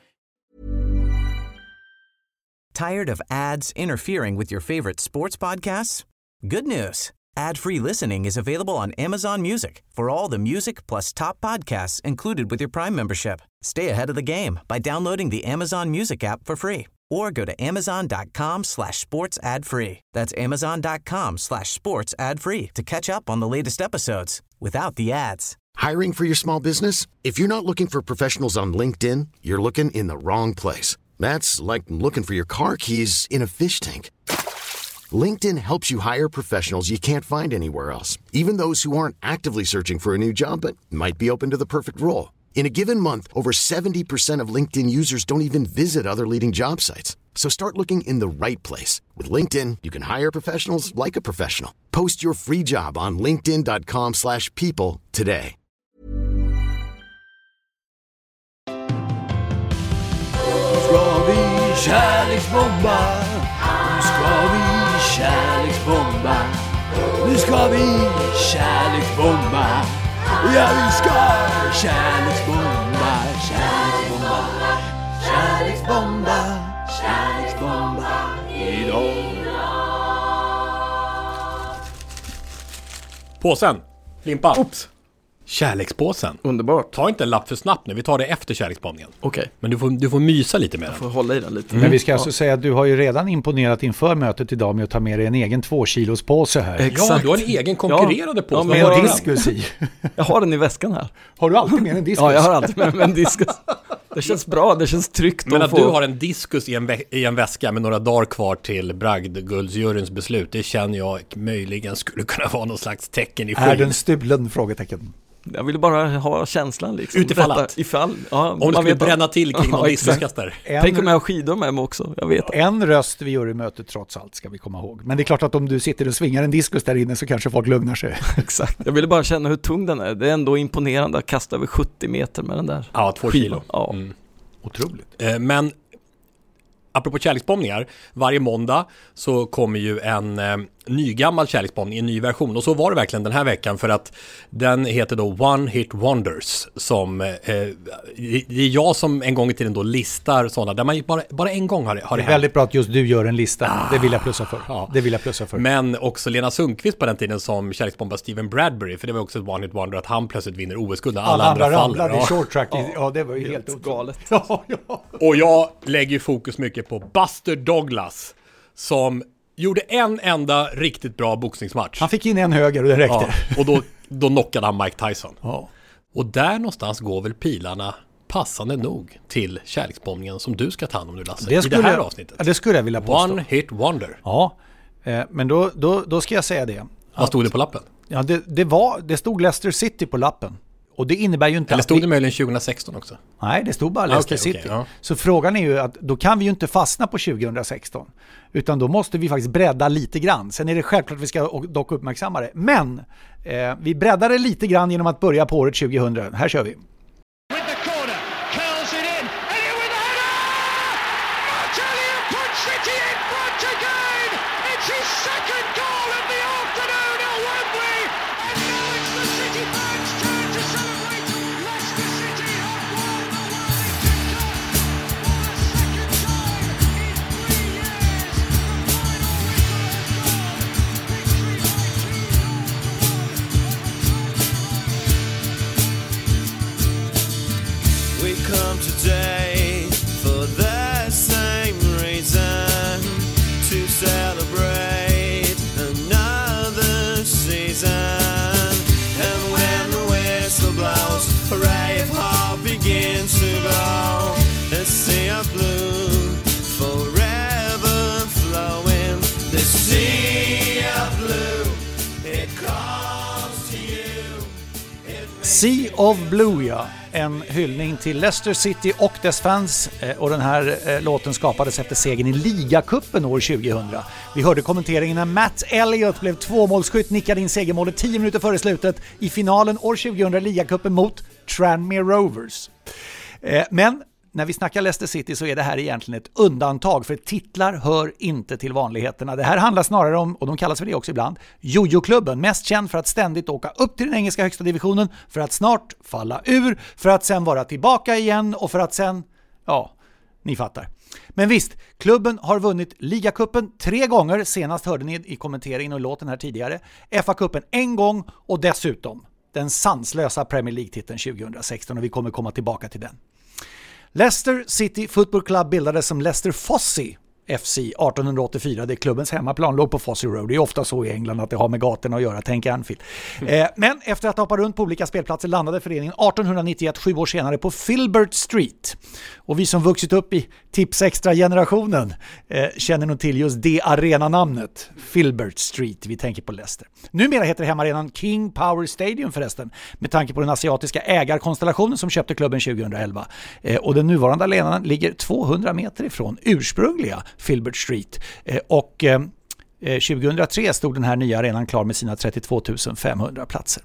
[SPEAKER 17] Tired of ads interfering with your favorite sports podcasts? Good news. Ad-free listening is available on Amazon Music for all the music plus top podcasts included with your Prime membership. Stay ahead of the game by downloading the Amazon Music app for free or go to amazon.com slash sports ad free. That's amazon.com slash sports ad free to catch up on the latest episodes without the ads.
[SPEAKER 9] Hiring for your small business? If you're not looking for professionals on LinkedIn, you're looking in the wrong place. That's like looking for your car keys in a fish tank. LinkedIn helps you hire professionals you can't find anywhere else, even those who aren't actively searching for a new job but might be open to the perfect role. In a given month, over seventy percent of LinkedIn users don't even visit other leading job sites. So start looking in the right place. With LinkedIn, you can hire professionals like a professional. Post your free job on linkedin.com slash people today.
[SPEAKER 18] Ska vi kärleksbomba? Nu ska vi kärleksbomba. Nu ska vi kärleksbomba. Ja, vi ska kärleksbomba. Kärleksbomba. Kärleksbomba. Kärleksbomba idag.
[SPEAKER 3] Påsen. Limpa.
[SPEAKER 2] Oops.
[SPEAKER 3] Kärlekspåsen.
[SPEAKER 4] Underbart.
[SPEAKER 3] Ta inte en lapp för snabbt nu. Vi tar det efter kärleksbombningen.
[SPEAKER 4] Okej. Okay.
[SPEAKER 3] Men du får, du får mysa lite med
[SPEAKER 4] Jag
[SPEAKER 3] den.
[SPEAKER 4] får hålla i den lite.
[SPEAKER 2] Mm. Men vi ska alltså ja. säga att du har ju redan imponerat inför mötet idag med att ta med dig en egen två kilos påse här.
[SPEAKER 3] Exakt. Ja, du har en egen konkurrerande
[SPEAKER 2] ja.
[SPEAKER 3] påse.
[SPEAKER 2] Ja, med diskus i.
[SPEAKER 4] Jag har den i väskan här.
[SPEAKER 2] Har du alltid med en diskus?
[SPEAKER 4] Ja, jag har alltid med en diskus. Det känns bra, det känns tryggt.
[SPEAKER 3] Men att
[SPEAKER 4] få...
[SPEAKER 3] du har en diskus i en, vä- i en väska med några dagar kvar till bragdguldsjuryns beslut, det känner jag möjligen skulle kunna vara någon slags tecken i skyn.
[SPEAKER 2] Är den stulen? Frågetecken.
[SPEAKER 4] Jag vill bara ha känslan liksom.
[SPEAKER 3] Utifall att.
[SPEAKER 4] Ifall, ja,
[SPEAKER 3] om du skulle bränna till kring någon diskuskastare.
[SPEAKER 4] Tänk om jag har skidor med mig också, jag vet.
[SPEAKER 2] En röst vid jurymötet trots allt ska vi komma ihåg. Men det är klart att om du sitter och svingar en diskus där inne så kanske folk lugnar sig.
[SPEAKER 4] Exakt. Jag ville bara känna hur tung den är. Det är ändå imponerande att kasta över sjuttio meter med den där.
[SPEAKER 3] Ja, två kilo.
[SPEAKER 4] Ja.
[SPEAKER 3] Mm.
[SPEAKER 2] Otroligt.
[SPEAKER 3] Eh, men apropå kärleksbombningar, varje måndag så kommer ju en eh, nygammal kärleksbombning, en ny version. Och så var det verkligen den här veckan, för att den heter då One Hit Wonders. Som, eh, det är jag som en gång i tiden då listar sådana där man bara, bara en gång har, har det
[SPEAKER 2] Det är väldigt bra att just du gör en lista. Ah, det vill jag plussa för.
[SPEAKER 3] Ja.
[SPEAKER 2] Det vill jag plussa för.
[SPEAKER 3] Men också Lena Sundqvist på den tiden som kärleksbombade Steven Bradbury, för det var också ett One Hit Wonder att han plötsligt vinner O S-guld när alla, alla andra faller.
[SPEAKER 2] Alla
[SPEAKER 3] ja.
[SPEAKER 2] i short track. Ja. ja, det var ju
[SPEAKER 4] helt, helt galet.
[SPEAKER 2] Ja, ja.
[SPEAKER 3] Och jag lägger ju fokus mycket på Buster Douglas som gjorde en enda riktigt bra boxningsmatch.
[SPEAKER 2] Han fick in en höger och det räckte.
[SPEAKER 3] Ja, och då, då knockade han Mike Tyson.
[SPEAKER 2] Ja.
[SPEAKER 3] Och där någonstans går väl pilarna passande nog till kärleksbombningen som du ska ta hand om nu, Lasse,
[SPEAKER 2] det skulle,
[SPEAKER 3] i det här avsnittet.
[SPEAKER 2] Ja, det skulle jag vilja påstå.
[SPEAKER 3] One Hit Wonder.
[SPEAKER 2] Ja, eh, men då, då, då ska jag säga det.
[SPEAKER 3] Vad stod det på lappen?
[SPEAKER 2] Ja, det, det, var, det stod Leicester City på lappen. Och det innebär ju inte...
[SPEAKER 3] Eller stod
[SPEAKER 2] vi...
[SPEAKER 3] det möjligen tjugohundrasexton också?
[SPEAKER 2] Nej, det stod bara Leicester
[SPEAKER 3] ah, okay,
[SPEAKER 2] City.
[SPEAKER 3] Okay, ja.
[SPEAKER 2] Så frågan är ju att då kan vi ju inte fastna på tjugohundrasexton. Utan då måste vi faktiskt bredda lite grann. Sen är det självklart att vi ska dock uppmärksamma det. Men eh, vi breddar det lite grann genom att börja på året tjugohundra. Här kör vi. Sea of Blue, ja. En hyllning till Leicester City och dess fans, och den här eh, låten skapades efter segern i ligacupen år tjugohundra. Vi hörde kommenteringen när Matt Elliott blev tvåmålsskytt, nickade in segermålet tio minuter före slutet i finalen år tjugohundra i ligacupen mot Tranmere Rovers. Eh, men när vi snackar Leicester City så är det här egentligen ett undantag, för titlar hör inte till vanligheterna. Det här handlar snarare om, och de kallas för det också ibland, jojo-klubben, mest känd för att ständigt åka upp till den engelska högsta divisionen för att snart falla ur, för att sen vara tillbaka igen och för att sen, ja, ni fattar. Men visst, klubben har vunnit ligacupen tre gånger, senast hörde ni i kommenteringen och låten här tidigare, F A-cupen en gång och dessutom den sanslösa Premier League-titeln tjugohundrasexton, och vi kommer komma tillbaka till den. Leicester City Football Club bildades som Leicester Fosse F C arton åttiofyra. Det är klubbens hemmaplan, låg på Fosse Road. Det är ofta så i England att det har med gatorna att göra, tänker Anfield. Mm. Eh, men efter att ha hoppat runt på olika spelplatser landade föreningen arton nittioett, sju år senare, på Filbert Street. Och vi som vuxit upp i Tips Extra-generationen eh, känner nog till just det arenanamnet, Filbert Street. Vi tänker på Leicester. Numera heter hemmaarenan King Power Stadium förresten, med tanke på den asiatiska ägarkonstellationen som köpte klubben tjugohundraelva. Eh, och den nuvarande arenan ligger tvåhundra meter ifrån ursprungliga Filbert Street. Eh, och eh, tjugohundratre stod den här nya arenan klar med sina trettiotvåtusen femhundra platser.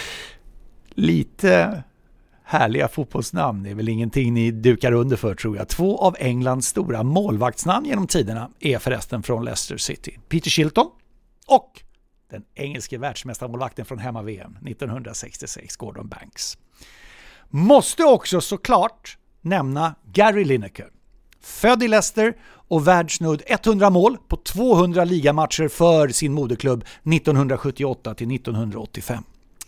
[SPEAKER 2] Lite härliga fotbollsnamn är väl ingenting ni dukar under för, tror jag. Två av Englands stora målvaktsnamn genom tiderna är förresten från Leicester City. Peter Shilton och den engelske världsmästarmålvakten från hemma-V M nittonhundrasextiosex, Gordon Banks. Måste också såklart nämna Gary Lineker. Född i Leicester och världsnudd hundra mål på tvåhundra ligamatcher för sin moderklubb nittonhundrasjuttioåtta till nittonhundraåttiofem.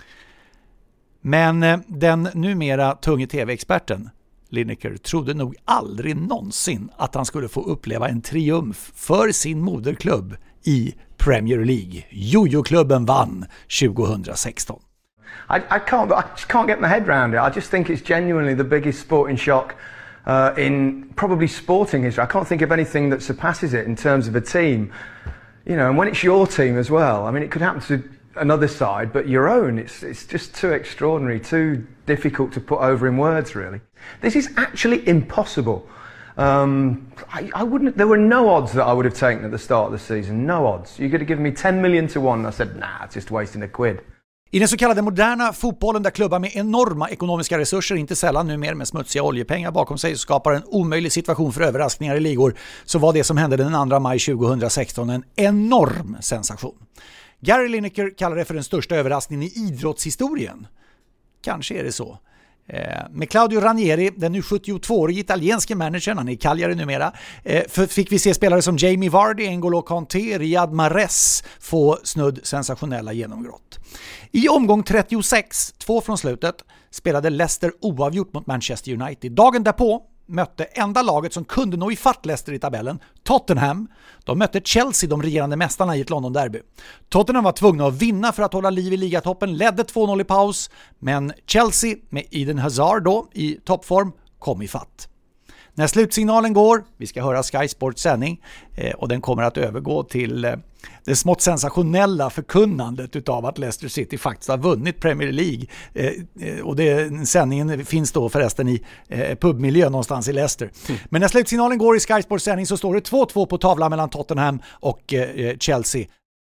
[SPEAKER 2] Men den numera tunge tv-experten Lineker trodde nog aldrig någonsin att han skulle få uppleva en triumf för sin moderklubb i Premier League. Jojo-klubben vann tjugohundrasexton.
[SPEAKER 19] I, I can't I just can't get my head around it. I just think it's genuinely the biggest sporting shock uh, in probably sporting history. I can't think of anything that surpasses it in terms of a team. You know, and when it's your team as well. I mean, it could happen to another side, but your own, it's it's just too extraordinary, too difficult to put over in words, really. This is actually impossible. Um, I, I wouldn't. There were no odds that I would have taken at the start of the season. No odds. You could have given me ten million to one. And I said, nah, it's just wasting a quid.
[SPEAKER 2] I den så kallade moderna fotbollen, där klubbar med enorma ekonomiska resurser, inte sällan numera med smutsiga oljepengar bakom sig, skapar en omöjlig situation för överraskningar i ligor, så var det som hände den andra maj tjugohundrasexton en enorm sensation. Gary Lineker kallar det för den största överraskningen i idrottshistorien. Kanske är det så. Eh, med Claudio Ranieri, den nu sjuttiotvåårige italienske managern, han är i Cagliari numera, eh, för fick vi se spelare som Jamie Vardy, N'Golo Kanté, Riyad Mahrez få snudd sensationella genombrott. I omgång trettiosex, två från slutet, spelade Leicester oavgjort mot Manchester United. Dagen därpå mötte enda laget som kunde nå ifatt Leicester i tabellen, Tottenham. De mötte Chelsea, de regerande mästarna, i ett London-derby. Tottenham var tvungna att vinna för att hålla liv i ligatoppen, ledde två noll i paus, men Chelsea med Eden Hazard då i toppform kom ifatt. När slutsignalen går, vi ska höra Sky Sports sändning eh, och den kommer att övergå till eh, det smått sensationella förkunnandet utav att Leicester City faktiskt har vunnit Premier League. Eh, och det, sändningen finns då förresten i eh, pubmiljö någonstans i Leicester. Mm. Men när slutsignalen går i Sky Sports sändning så står det två två på tavlan mellan Tottenham och eh, Chelsea.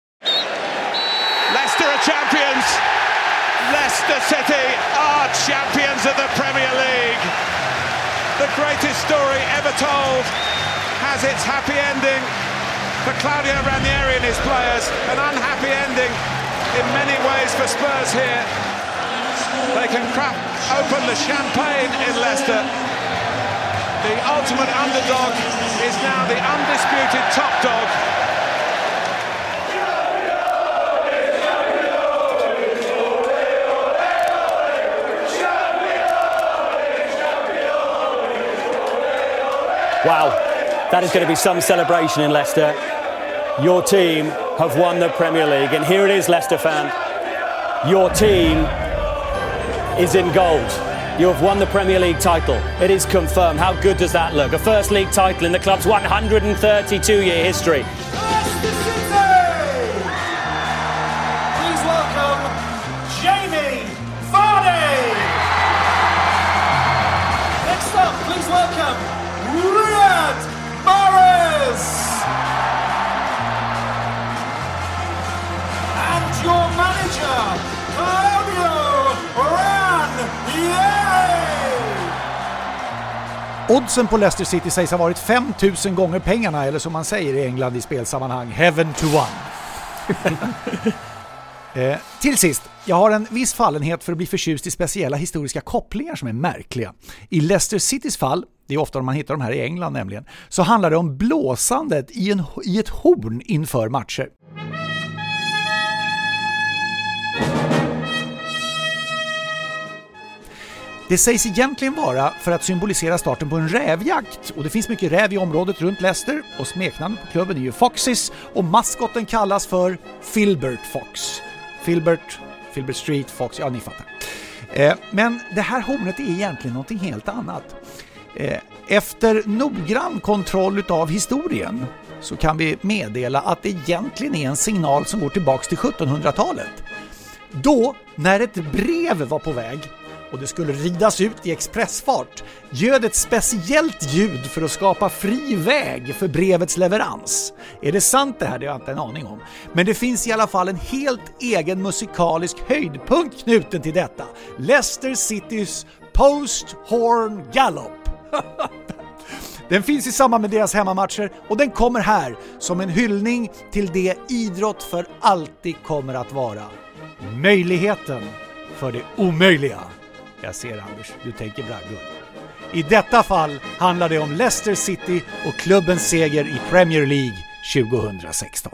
[SPEAKER 18] Leicester are champions! Leicester City are champions of the Premier League! The greatest story ever told has its happy ending for Claudio Ranieri and his players. An unhappy ending in many ways for Spurs here. They can crack open the champagne in Leicester. The ultimate underdog is now the undisputed top dog.
[SPEAKER 20] Wow, that is going to be some celebration in Leicester. Your team have won the Premier League, and here it is, Leicester fan. Your team is in gold. You have won the Premier League title. It is confirmed. How good does that look? A first league title in the club's one hundred thirty-two year history.
[SPEAKER 18] Leicester City! Please welcome Jamie Vardy!
[SPEAKER 2] Oddsen på Leicester City sägs ha varit fem tusen gånger pengarna, eller som man säger i England i spelsammanhang, heaven to one. eh, till sist, jag har en viss fallenhet för att bli förtjust i speciella historiska kopplingar som är märkliga. I Leicester Citys fall, det är ofta man hittar de här i England nämligen, så handlar det om blåsandet i, en, i ett horn inför matcher. Det sägs egentligen vara för att symbolisera starten på en rävjakt, och det finns mycket räv i området runt Leicester, och smeknamnet på klubben är ju Foxes, och maskotten kallas för Filbert Fox. Filbert, Filbert Street Fox, ja ni fattar. Eh, men det här hornet är egentligen någonting helt annat. Eh, efter noggrann kontroll av historien så kan vi meddela att det egentligen är en signal som går tillbaks till sjuttonhundratalet. Då, när ett brev var på väg och det skulle ridas ut i expressfart, ljöd ett speciellt ljud för att skapa fri väg för brevets leverans. Är det sant det här? Det har jag inte en aning om. Men det finns i alla fall en helt egen musikalisk höjdpunkt knuten till detta. Leicester Citys Post Horn Gallop. Den finns i samband med deras hemmamatcher, och den kommer här som en hyllning till det idrott för alltid kommer att vara. Möjligheten för det omöjliga. Jag ser, Anders, du tänker bragdguld. I detta fall handlar det om Leicester City och klubbens seger i Premier League tjugohundrasexton.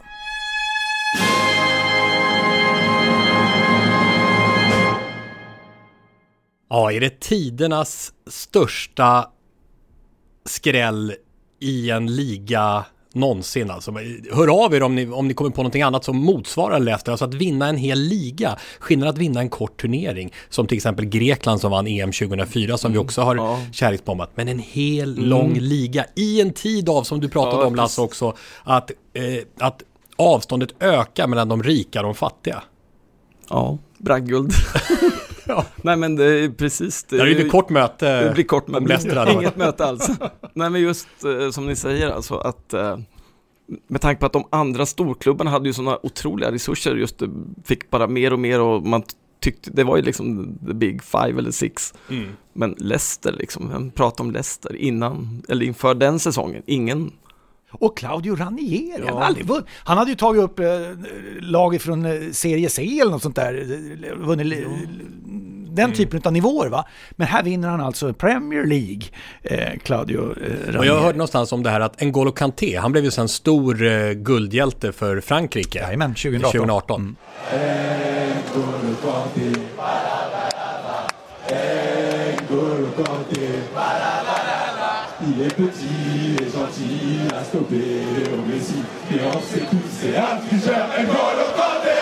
[SPEAKER 3] Ja, är det tidernas största skräll i en liga någonsin alltså. Hör av er om ni, om ni kommer på någonting annat som motsvarar Leicester, alltså att vinna en hel liga, skillnad att vinna en kort turnering, som till exempel Grekland som vann E M tjugohundrafyra som mm. vi också har ja. kärleksbombat, men en hel mm. lång liga i en tid av, som du pratade ja, om Lasse också, att, eh, att avståndet ökar mellan de rika och de fattiga.
[SPEAKER 4] Ja, bragdguld. Ja. Nej men det är precis det.
[SPEAKER 3] Det är ju ett kort möte.
[SPEAKER 4] Det blir kort
[SPEAKER 3] med Leicester.
[SPEAKER 4] Inget möte alls. Nej men just eh, som ni säger alltså att eh, med tanke på att de andra storklubbarna hade ju sådana otroliga resurser, just det, fick bara mer och mer, och man tyckte det var ju liksom the big five eller six. Mm. Men Leicester liksom, vem pratade om Leicester innan eller inför den säsongen? Ingen.
[SPEAKER 2] Och Claudio Ranieri, ja. han, aldrig vunnit. Han hade ju tagit upp eh, lag från eh, Serie C eller något sånt där, vunnit ja. den mm. typen av nivåer, va? Men här vinner han alltså Premier League, eh, Claudio eh, Ranieri.
[SPEAKER 3] Och jag hörde någonstans om det här att N'Golo Kanté, han blev ju sen stor eh, guldhjälte för Frankrike.
[SPEAKER 2] Jajamän, tjugohundraarton.
[SPEAKER 3] tjugohundraarton.
[SPEAKER 2] Mm.
[SPEAKER 21] N'Golo Kanté, N'Golo Kanté, il est petit, il est gentil, il a stoppé Léo Messi, et on sait tous, c'est un tricheur, N'Golo Kanté!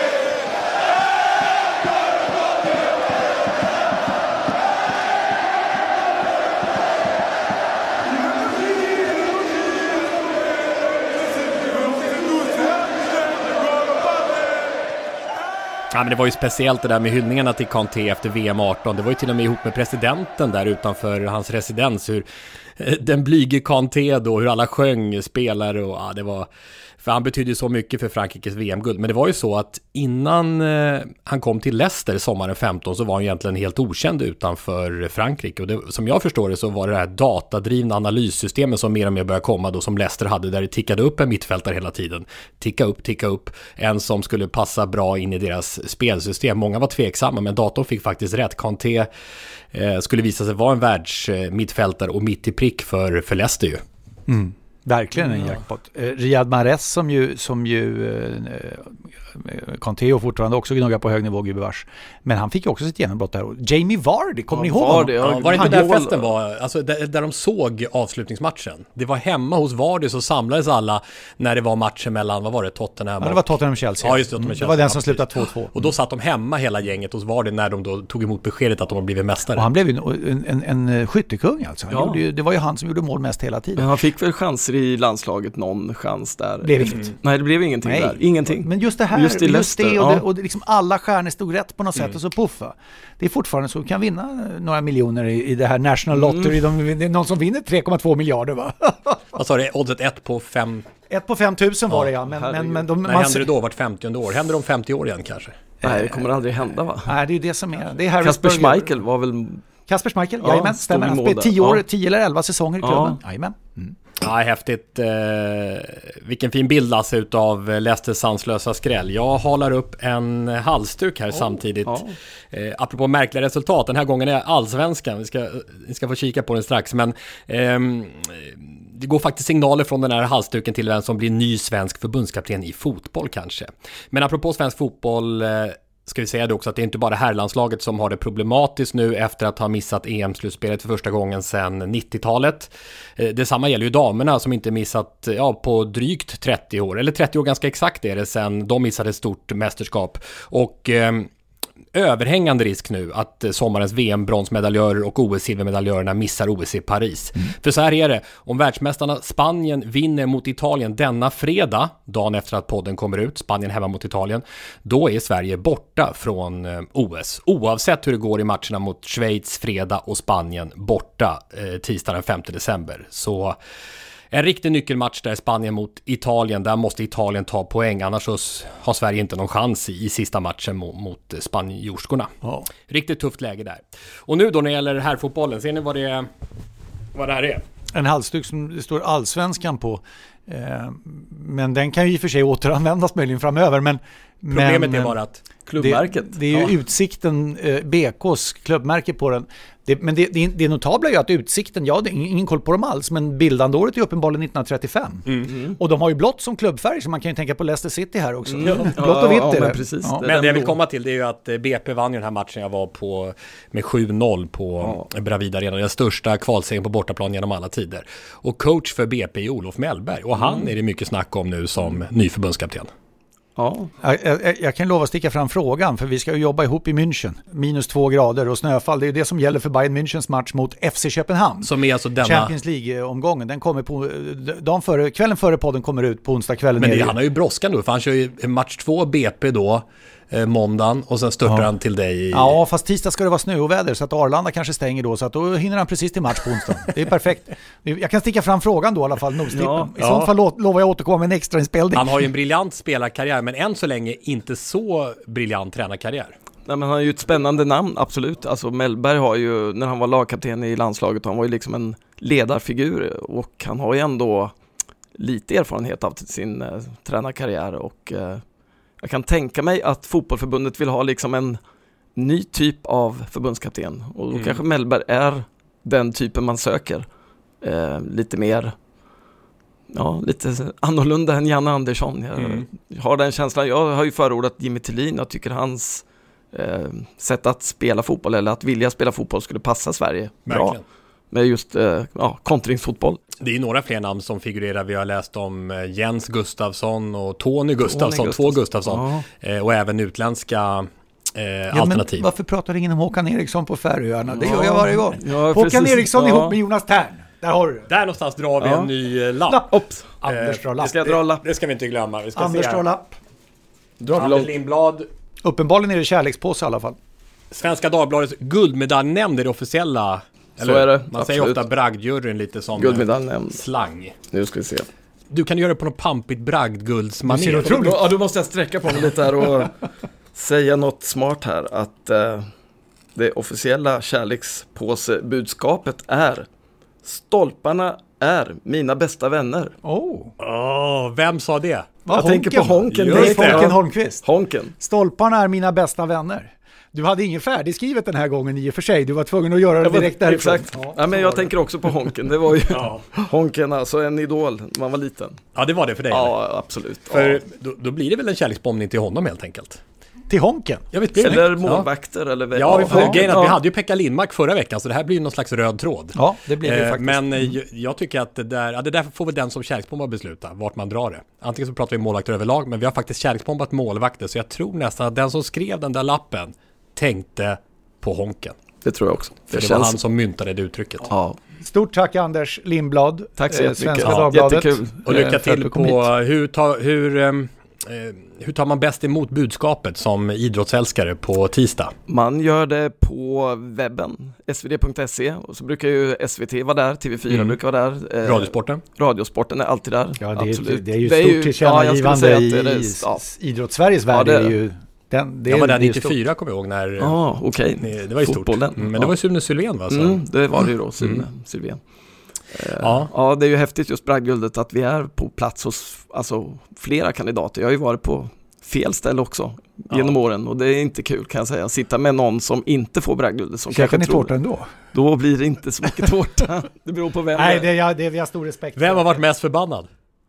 [SPEAKER 3] Ja, men det var ju speciellt det där med hyllningarna till Kanté efter V M arton. Det var ju till och med ihop med presidenten där utanför hans residens. Hur den blyge Kanté då, hur alla sjöng, spelare och ja, det var... För han betydde så mycket för Frankrikes V M-guld. Men det var ju så att innan eh, han kom till Leicester sommaren femton så var han egentligen helt okänd utanför Frankrike. Och det, som jag förstår det så var det här datadrivna analyssystemet som mer och mer började komma då, som Leicester hade, där det tickade upp en mittfältare hela tiden. Ticka upp, ticka upp. En som skulle passa bra in i deras spelsystem. Många var tveksamma, men datorn fick faktiskt rätt. Kanté eh, skulle visa sig vara en världsmittfältare och mitt i prick för, för Leicester ju.
[SPEAKER 2] Mm. Verkligen en jackpot. Eh, Riyad Mahrez som ju, som ju eh, Kanté och fortfarande också gnuggar på hög nivå, gubevars. Men han fick ju också sitt genombrott där. Jamie Vardy, kommer
[SPEAKER 3] ja,
[SPEAKER 2] ni ihåg
[SPEAKER 3] Vardy,
[SPEAKER 2] honom?
[SPEAKER 3] ja, var det inte där festen var? Alltså där, där de såg avslutningsmatchen. Det var hemma hos Vardy, så samlades alla när det var matchen mellan, vad var det, Tottenham?
[SPEAKER 2] Ja, det var Tottenham-Chelsea.
[SPEAKER 3] Ja, just det, Tottenham-Chelsea.
[SPEAKER 2] Det var den som slutade två två.
[SPEAKER 3] Och då satt de hemma hela gänget hos Vardy när de då tog emot beskedet att de har blivit mästare.
[SPEAKER 2] Och han blev ju en, en, en, en skyttekung alltså. Han
[SPEAKER 4] ja.
[SPEAKER 2] gjorde ju, det var ju han som gjorde mål mest hela tiden.
[SPEAKER 4] Men han fick väl chanser i landslaget, någon chans där.
[SPEAKER 2] Blev inget.
[SPEAKER 4] Mm. Nej, det blev ingenting
[SPEAKER 2] Nej.
[SPEAKER 4] där. Ingenting.
[SPEAKER 2] Men just det här,
[SPEAKER 4] just,
[SPEAKER 2] just det och,
[SPEAKER 4] ja.
[SPEAKER 2] det, och det, liksom alla stjärnor stod rätt på något sätt mm. och så puffa. Det är fortfarande så, kan vinna några miljoner i, i det här National Lottery. Mm. De, det är någon som vinner tre komma två miljarder, va?
[SPEAKER 3] Vad sa du? Oddset ett på fem?
[SPEAKER 2] ett på fem tusen var det, ja. Men, men, men de,
[SPEAKER 3] När
[SPEAKER 2] man
[SPEAKER 3] händer det då vart femtionde år? Händer det om femtio år igen kanske?
[SPEAKER 4] Nej, det kommer aldrig hända, va?
[SPEAKER 2] Nej, det är ju det som är. Det är
[SPEAKER 4] Kasper Schmeichel var väl
[SPEAKER 2] Kasper Schmeichel,
[SPEAKER 4] Ja,
[SPEAKER 2] jajamän,
[SPEAKER 4] stod
[SPEAKER 2] stämmer.
[SPEAKER 4] i
[SPEAKER 2] Han
[SPEAKER 4] mål
[SPEAKER 2] spelar
[SPEAKER 4] där.
[SPEAKER 2] tio år,
[SPEAKER 4] Ja.
[SPEAKER 2] tio eller elva säsonger i klubben.
[SPEAKER 4] Ja.
[SPEAKER 2] Jajamän. Mm.
[SPEAKER 3] Ja, häftigt. Eh, vilken fin bild, Lasse, utav Leicesters sanslösa skräll. Jag halar upp en halsduk här oh, samtidigt. Ja. Eh, apropå märkliga resultat, den här gången är allsvenskan. Vi ska, vi ska få kika på den strax. Men ehm, det går faktiskt signaler från den här halsduken till vem som blir ny svensk förbundskapten i fotboll kanske. Men apropå svensk fotboll... Eh, ska vi säga det också att det är inte bara herrlandslaget som har det problematiskt nu efter att ha missat E M-slutspelet för första gången sedan nittiotalet. Detsamma gäller ju damerna som inte missat ja, på drygt trettio år, eller trettio år ganska exakt är det sedan de missade ett stort mästerskap. Och eh, överhängande risk nu att sommarens V M-bronsmedaljörer och O S-silvermedaljörerna missar O S i Paris. Mm. För så här är det, om världsmästarna Spanien vinner mot Italien denna fredag, dagen efter att podden kommer ut, Spanien hemma mot Italien, då är Sverige borta från O S. Oavsett hur det går i matcherna mot Schweiz fredag och Spanien borta eh, tisdag den femte december. Så en riktig nyckelmatch där, Spanien mot Italien. Där måste Italien ta poäng, annars så har Sverige inte någon chans i, i sista matchen mot, mot spanjorskorna. Oh. Riktigt tufft läge där. Och nu då när det gäller herrfotbollen, ser ni vad det, vad det här är?
[SPEAKER 2] En halsduk som det står allsvenskan på. Eh, men den kan ju i och för sig återanvändas möjligen framöver. Men,
[SPEAKER 3] Problemet
[SPEAKER 2] men,
[SPEAKER 3] är bara att
[SPEAKER 4] klubbmärket.
[SPEAKER 2] Det, det är ju ja. Utsikten, eh, B K:s klubbmärke på den. Det, men det, det, det notabla är ju att Utsikten, ja det är ingen koll på dem alls, men bildande året är uppenbarligen nittonhundratrettiofem. Mm. Mm. Och de har ju blått som klubbfärg, så man kan ju tänka på Leicester City här också. Mm. Blått och vitt
[SPEAKER 4] ja,
[SPEAKER 2] är det.
[SPEAKER 4] Men, precis,
[SPEAKER 3] ja.
[SPEAKER 4] det,
[SPEAKER 3] men det jag vill komma till det är ju att B P vann ju den här matchen jag var på med sju noll på ja. Bravida Arena. Den största kvalsegern på bortaplan genom alla tider. Och coach för B P är Olof Mellberg. Och han mm. är det mycket snack om nu som ny förbundskapten.
[SPEAKER 2] Ja. Jag, jag, jag kan lova att sticka fram frågan, för vi ska ju jobba ihop i München. Minus två grader och snöfall. Det är det som gäller för Bayern Münchens match mot F C Köpenhamn.
[SPEAKER 3] Som är alltså denna...
[SPEAKER 2] Champions League-omgången. Den kommer på dagen före, kvällen före podden kommer ut på onsdag kvällen.
[SPEAKER 3] Men det, han har ju bråskan nu, för han kör ju match två B P då eh, måndagen och sen störtar ja. han till dig. I...
[SPEAKER 2] Ja, fast tisdag ska det vara snö och väder så att Arlanda kanske stänger då, så att då hinner han precis till match på onsdag. Det är perfekt. Jag kan sticka fram frågan då i alla fall. Ja. I ja. sånt fall lo- lovar jag återkomma med en extra inspelning.
[SPEAKER 3] Han har ju en briljant spelarkarriär, men än så länge inte så briljant tränarkarriär.
[SPEAKER 4] Nej, men han har ju ett spännande namn, absolut. Alltså Mellberg har ju, när han var lagkapten i landslaget, han var ju liksom en ledarfigur, och han har ju ändå lite erfarenhet av sin eh, tränarkarriär, och eh, jag kan tänka mig att fotbollförbundet vill ha liksom en ny typ av förbundskapten, och då mm. kanske Mellberg är den typen man söker. Eh, lite mer ja, lite annorlunda än Janne Andersson. Jag mm. har den känslan. Jag har ju förordat Jimmy Tillin och tycker hans eh, sätt att spela fotboll, eller att vilja spela fotboll, skulle passa Sverige bra. Verkligen. Med just eh, ja, kontringsfotboll.
[SPEAKER 3] Det är några fler namn som figurerar. Vi har läst om eh, Jens Gustafsson och Tony Gustafsson, Tony Gustafsson. två Gustafsson. Ja. Eh, och även utländska eh, ja, alternativ.
[SPEAKER 2] Men varför pratar ingen om Håkan Eriksson på Färöarna? Det gör jag varje gång. Ja, Håkan Eriksson ja. ihop med Jonas Tern. Där har du det.
[SPEAKER 3] Där någonstans drar vi ja. en ny eh, lapp.
[SPEAKER 2] lapp. Ops. Anders drar lapp.
[SPEAKER 3] Ska jag dra lapp? Det, det ska vi inte glömma. Vi ska
[SPEAKER 2] Anders
[SPEAKER 3] se
[SPEAKER 2] drar lapp.
[SPEAKER 3] Anders Lindblad.
[SPEAKER 2] Uppenbarligen är det kärlekspåse i alla fall.
[SPEAKER 3] Svenska Dagbladets guldmedaljnämnd är det officiella. Eller?
[SPEAKER 4] Så är det.
[SPEAKER 3] Man
[SPEAKER 4] absolut.
[SPEAKER 3] säger ofta bragdjuryn lite som
[SPEAKER 4] guldmedaljnämnd.
[SPEAKER 3] Slang.
[SPEAKER 4] Nu ska vi se.
[SPEAKER 3] Du kan göra det på något pampigt bragdguldsmanér.
[SPEAKER 4] Ja, då måste jag sträcka på mig lite här och säga något smart här. Att eh, det officiella kärlekspåsebudskapet är: stolparna är mina bästa vänner.
[SPEAKER 2] Oh.
[SPEAKER 3] Oh, vem sa det?
[SPEAKER 4] Va, jag Honken. tänker på Honken.
[SPEAKER 2] Det är Honken Holmqvist.
[SPEAKER 4] Honken.
[SPEAKER 2] Stolparna är mina bästa vänner. Du hade ingen färdigskrivet den här gången i och för sig. Du var tvungen att göra det direkt därifrån.
[SPEAKER 4] Exakt. Ja, ja, men jag tänker också på Honken. Det var ju ja. Honken, alltså en idol när man var liten.
[SPEAKER 3] Ja, det var det för dig.
[SPEAKER 4] Ja, eller? Absolut.
[SPEAKER 3] För
[SPEAKER 4] ja.
[SPEAKER 3] då, då blir det väl en kärleksbombning till honom helt enkelt.
[SPEAKER 2] Till Honken?
[SPEAKER 3] Jag vet,
[SPEAKER 4] eller målvakter ja. eller
[SPEAKER 3] ja, vi får ja, grejen att ja. vi hade ju Pekka Lindmark förra veckan, så det här blir någon slags röd tråd.
[SPEAKER 2] Ja, det blir det eh, faktiskt.
[SPEAKER 3] Men mm. jag, jag tycker att det där, ja, det där får väl den som kärleksbombar besluta vart man drar det. Antingen så pratar vi målvakter överlag, men vi har faktiskt kärleksbombat målvakter, så jag tror nästan att den som skrev den där lappen tänkte på Honken.
[SPEAKER 4] Det tror jag också.
[SPEAKER 3] För det, det känns... var han som myntade det uttrycket.
[SPEAKER 2] Ja. Stort tack Anders Lindblad.
[SPEAKER 4] Tack så jättemycket.
[SPEAKER 2] Svenska Dagbladet.
[SPEAKER 4] Jättekul.
[SPEAKER 3] Och lycka till på hur, ta, hur, eh, hur tar man bäst emot budskapet som idrottsälskare på tisdag?
[SPEAKER 4] Man gör det på webben, s v d punkt se, och så brukar ju S V T vara där, T V fyra mm. brukar vara där.
[SPEAKER 3] Eh, Radiosporten?
[SPEAKER 4] Radiosporten är alltid där.
[SPEAKER 2] Ja, det är,
[SPEAKER 4] absolut.
[SPEAKER 2] Det är ju det är stort tillkännagivande ja, i ja. idrottssveriges värld. Ja, det, är ju Den, det
[SPEAKER 3] jag var
[SPEAKER 2] är,
[SPEAKER 3] där
[SPEAKER 2] det är
[SPEAKER 3] nittiofyra
[SPEAKER 2] stort.
[SPEAKER 3] kommer jag ihåg när...
[SPEAKER 4] Ja, okej.
[SPEAKER 3] Okay. Det var ju
[SPEAKER 4] Fotbollen.
[SPEAKER 3] stort. Mm, men
[SPEAKER 4] ja.
[SPEAKER 3] det var ju Sune Sylvén va? Så.
[SPEAKER 4] Mm, det var det ju då, Sune mm. Sylvén. Ja. ja, det är ju häftigt just bragdguldet att vi är på plats hos alltså, flera kandidater. Jag har ju varit på fel ställe också genom ja. åren och det är inte kul kan jag säga. Sitta med någon som inte får bragdguldet. Som
[SPEAKER 2] Käkar ni tårta ändå?
[SPEAKER 4] Då blir det inte så mycket tårta. Det beror på vem.
[SPEAKER 2] Nej, det är, ja, det är vi har stor respekt.
[SPEAKER 3] Vem har varit mest förbannad?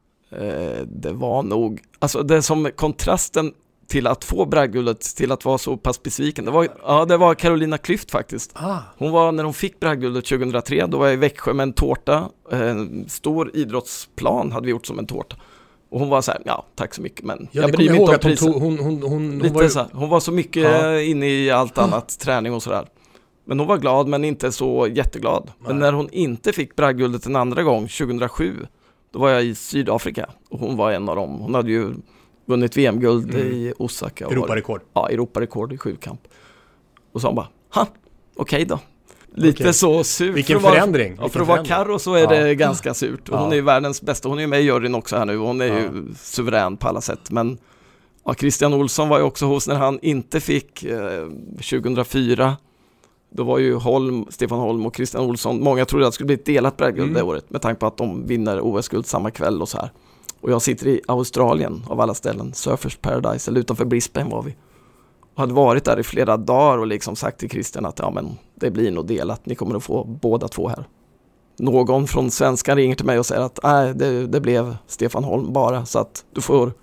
[SPEAKER 4] Eh, det var nog, alltså det som kontrasten till att få bragdguldet till att vara så pass besviken. Det var, ja, det var Carolina Klüft faktiskt.
[SPEAKER 3] Ah.
[SPEAKER 4] Hon var, när hon fick bragdguldet tjugohundratre, då var jag i Växjö med en tårta. En stor idrottsplan hade vi gjort som en tårta. Och hon var så här, ja, tack så mycket, men
[SPEAKER 3] ja,
[SPEAKER 4] jag bryr mig inte om priset.
[SPEAKER 3] Hon, hon, hon, hon,
[SPEAKER 4] Lite
[SPEAKER 3] var ju...
[SPEAKER 4] så här, hon var så mycket ja. inne i allt annat, träning och sådär. Men hon var glad, men inte så jätteglad. Nej. Men när hon inte fick bragdguldet en andra gång, tjugohundrasju, då var jag i Sydafrika. Och hon var en av dem. Hon hade ju vunnit V M-guld mm. i Osaka.
[SPEAKER 3] Europarekord.
[SPEAKER 4] Ja, Europarekord i sjukamp. Och så hon bara, ha, okej okay då. Lite okay. så surt.
[SPEAKER 3] Vilken
[SPEAKER 4] för
[SPEAKER 3] förändring.
[SPEAKER 4] Vara, ja, för att vara Karo så är ja. det ganska surt. Och hon
[SPEAKER 3] ja.
[SPEAKER 4] är ju världens bästa. Hon är ju med i juryn också här nu. Hon är ja. ju suverän på alla sätt. Men ja, Christian Olsson var ju också hos när han inte fick eh, tjugohundrafyra. Då var ju Holm, Stefan Holm och Christian Olsson. Många trodde att det skulle bli ett delat bragdguld mm. det året. Med tanke på att de vinner O S-guld samma kväll och så här. Och jag sitter i Australien av alla ställen. Surfers Paradise, eller utanför Brisbane var vi. Och hade varit där i flera dagar och liksom sagt till Christian att ja, men det blir nog delat. Ni kommer att få båda två här. Någon från svenskan ringer till mig och säger att nej, det, det blev Stefan Holm bara. Så att du får,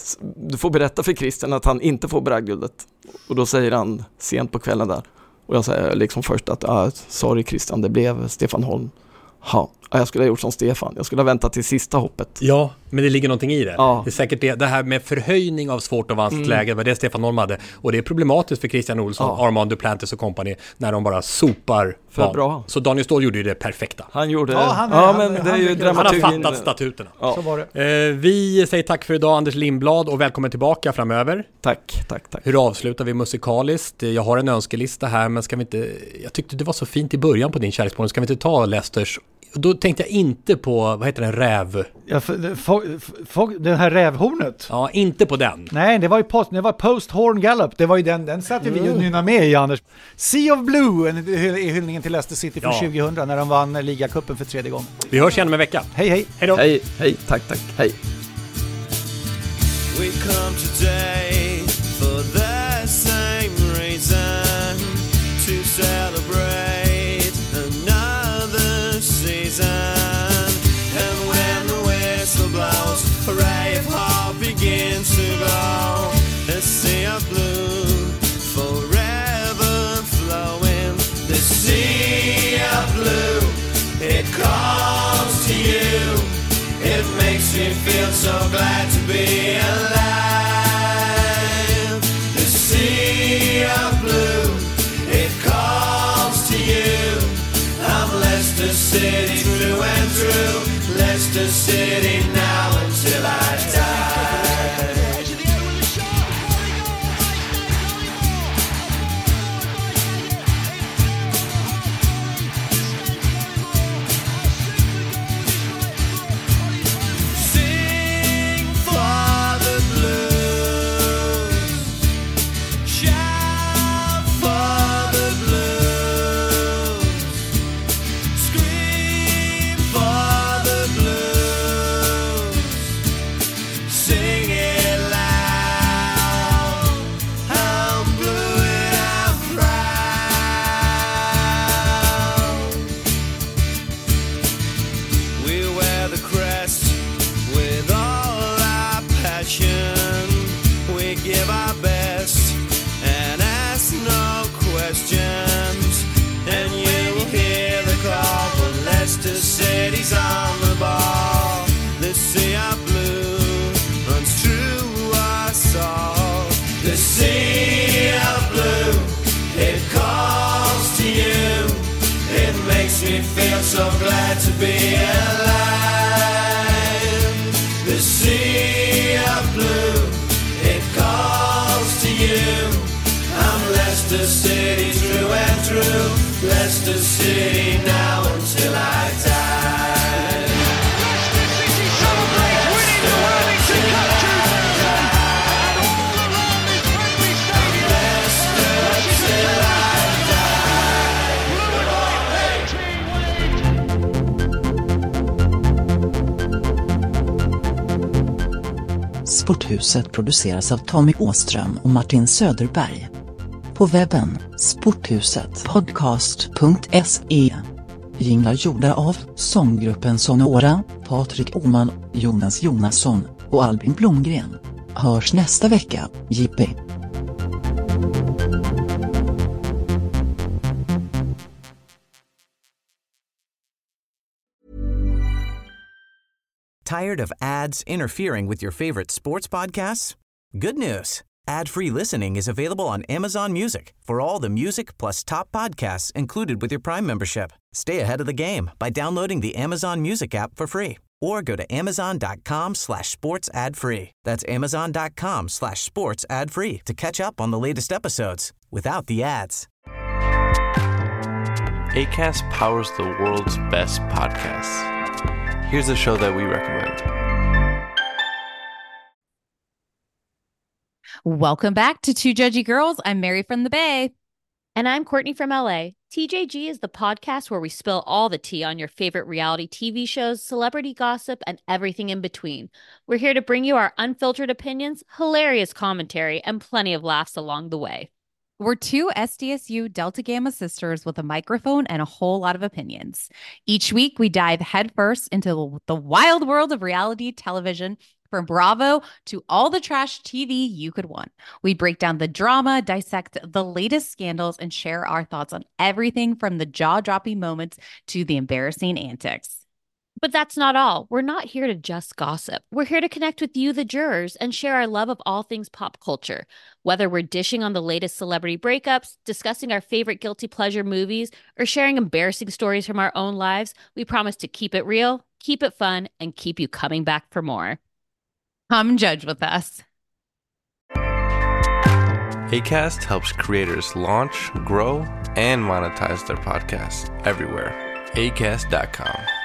[SPEAKER 4] du får berätta för Christian att han inte får bragdguldet. Och då säger han sent på kvällen där. Och jag säger liksom först att ah, sorry Christian, det blev Stefan Holm. Ja, jag skulle ha gjort som Stefan. Jag skulle ha väntat till sista hoppet.
[SPEAKER 3] Ja, men det ligger någonting i det.
[SPEAKER 4] Ja.
[SPEAKER 3] Det är säkert det, det här med förhöjning av svårt och vanskligt mm. läge, var det Stefan Holm hade. Och det är problematiskt för Christian Olsson, ja. Armand Duplantis och company när de bara sopar.
[SPEAKER 4] För bra.
[SPEAKER 3] Så Daniel Ståhl gjorde ju det perfekta.
[SPEAKER 4] Han gjorde
[SPEAKER 2] ja, han,
[SPEAKER 4] ja,
[SPEAKER 2] han,
[SPEAKER 4] men
[SPEAKER 2] han,
[SPEAKER 4] det är ju
[SPEAKER 2] han,
[SPEAKER 3] han har fattat statuterna.
[SPEAKER 4] Ja.
[SPEAKER 2] Så var det.
[SPEAKER 3] Eh, vi säger tack för idag Anders Lindblad och välkommen tillbaka framöver.
[SPEAKER 4] Tack, tack, tack.
[SPEAKER 3] Hur avslutar vi musikaliskt? Jag har en önskelista här, men ska vi inte... Jag tyckte det var så fint i början på din kärleksmål. Ska vi inte ta Leicesters? Då tänkte jag inte på, vad heter den, räv?
[SPEAKER 2] Ja, för, för, för, den här rävhornet.
[SPEAKER 3] Ja, inte på den.
[SPEAKER 2] Nej, det var ju post, det var Post Horn Gallop. Det var ju den, den satte vi ju
[SPEAKER 4] Mm.
[SPEAKER 2] nynna med i, Anders. Sea of Blue är hyllningen till Leicester City från
[SPEAKER 3] Ja.
[SPEAKER 2] tjugohundra när de vann ligacupen för tredje gången.
[SPEAKER 3] Vi hörs igen om en vecka.
[SPEAKER 2] Hej, hej.
[SPEAKER 3] Hej då.
[SPEAKER 4] Hej, hej, tack, tack, hej.
[SPEAKER 1] We come today for the same reason, to celebrate another season. And when the whistle blows, a ray of hope begins to glow. A sea of blue, forever flowing. The sea of blue, it calls to you. It makes me feel so glad to be alive. The sea of blue, it calls to you. I'm Leicester City through and through. Leicester City now until I die. Sing for the blues, shout for the blues, scream for the blues, sing it loud. I'm blue and I'm proud. We wear the crest with all our passion. We give our best and ask no questions. And you will hear the call when Leicester City's on the ball. The sea of blue runs through us all. The sea of blue, it calls to you. It makes me feel so glad to be alive. The sea of blue, it calls to you. I'm Leicester City through and through. Leicester City now until I die. Leicester City celebrate winning the Worthington Cup two thousand, and all around this friendly
[SPEAKER 10] Sporthuset produceras av Tommy Åström och Martin Söderberg. På webben sporthuset podcast punkt se. Jinglar gjorda av sånggruppen Sonora, Patrik Oman, Jonas Jonasson och Albin Blomgren. Hörs nästa vecka, J P.
[SPEAKER 17] Tired of ads interfering with your favorite sports podcasts? Good news. Ad-free listening is available on Amazon Music for all the music plus top podcasts included with your Prime membership. Stay ahead of the game by downloading the Amazon Music app for free or go to amazon.com slash sports ad free. That's amazon.com slash sports ad free to catch up on the latest episodes without the ads.
[SPEAKER 5] Acast powers the world's best podcasts. Here's a show that we recommend.
[SPEAKER 22] Welcome back to Two Judgy Girls. I'm Mary from the Bay.
[SPEAKER 23] And I'm Courtney from L A. T J G is the podcast where we spill all the tea on your favorite reality T V shows, celebrity gossip, and everything in between. We're here to bring you our unfiltered opinions, hilarious commentary, and plenty of laughs along the way.
[SPEAKER 22] We're two S D S U Delta Gamma sisters with a microphone and a whole lot of opinions. Each week, we dive headfirst into the wild world of reality television, from Bravo to all the trash T V you could want. We break down the drama, dissect the latest scandals, and share our thoughts on everything from the jaw-dropping moments to the embarrassing antics.
[SPEAKER 23] But that's not all. We're not here to just gossip. We're here to connect with you, the jurors, and share our love of all things pop culture. Whether we're dishing on the latest celebrity breakups, discussing our favorite guilty pleasure movies, or sharing embarrassing stories from our own lives, we promise to keep it real, keep it fun, and keep you coming back for more.
[SPEAKER 22] Come judge with us.
[SPEAKER 5] Acast helps creators launch, grow, and monetize their podcasts everywhere. acast dot com.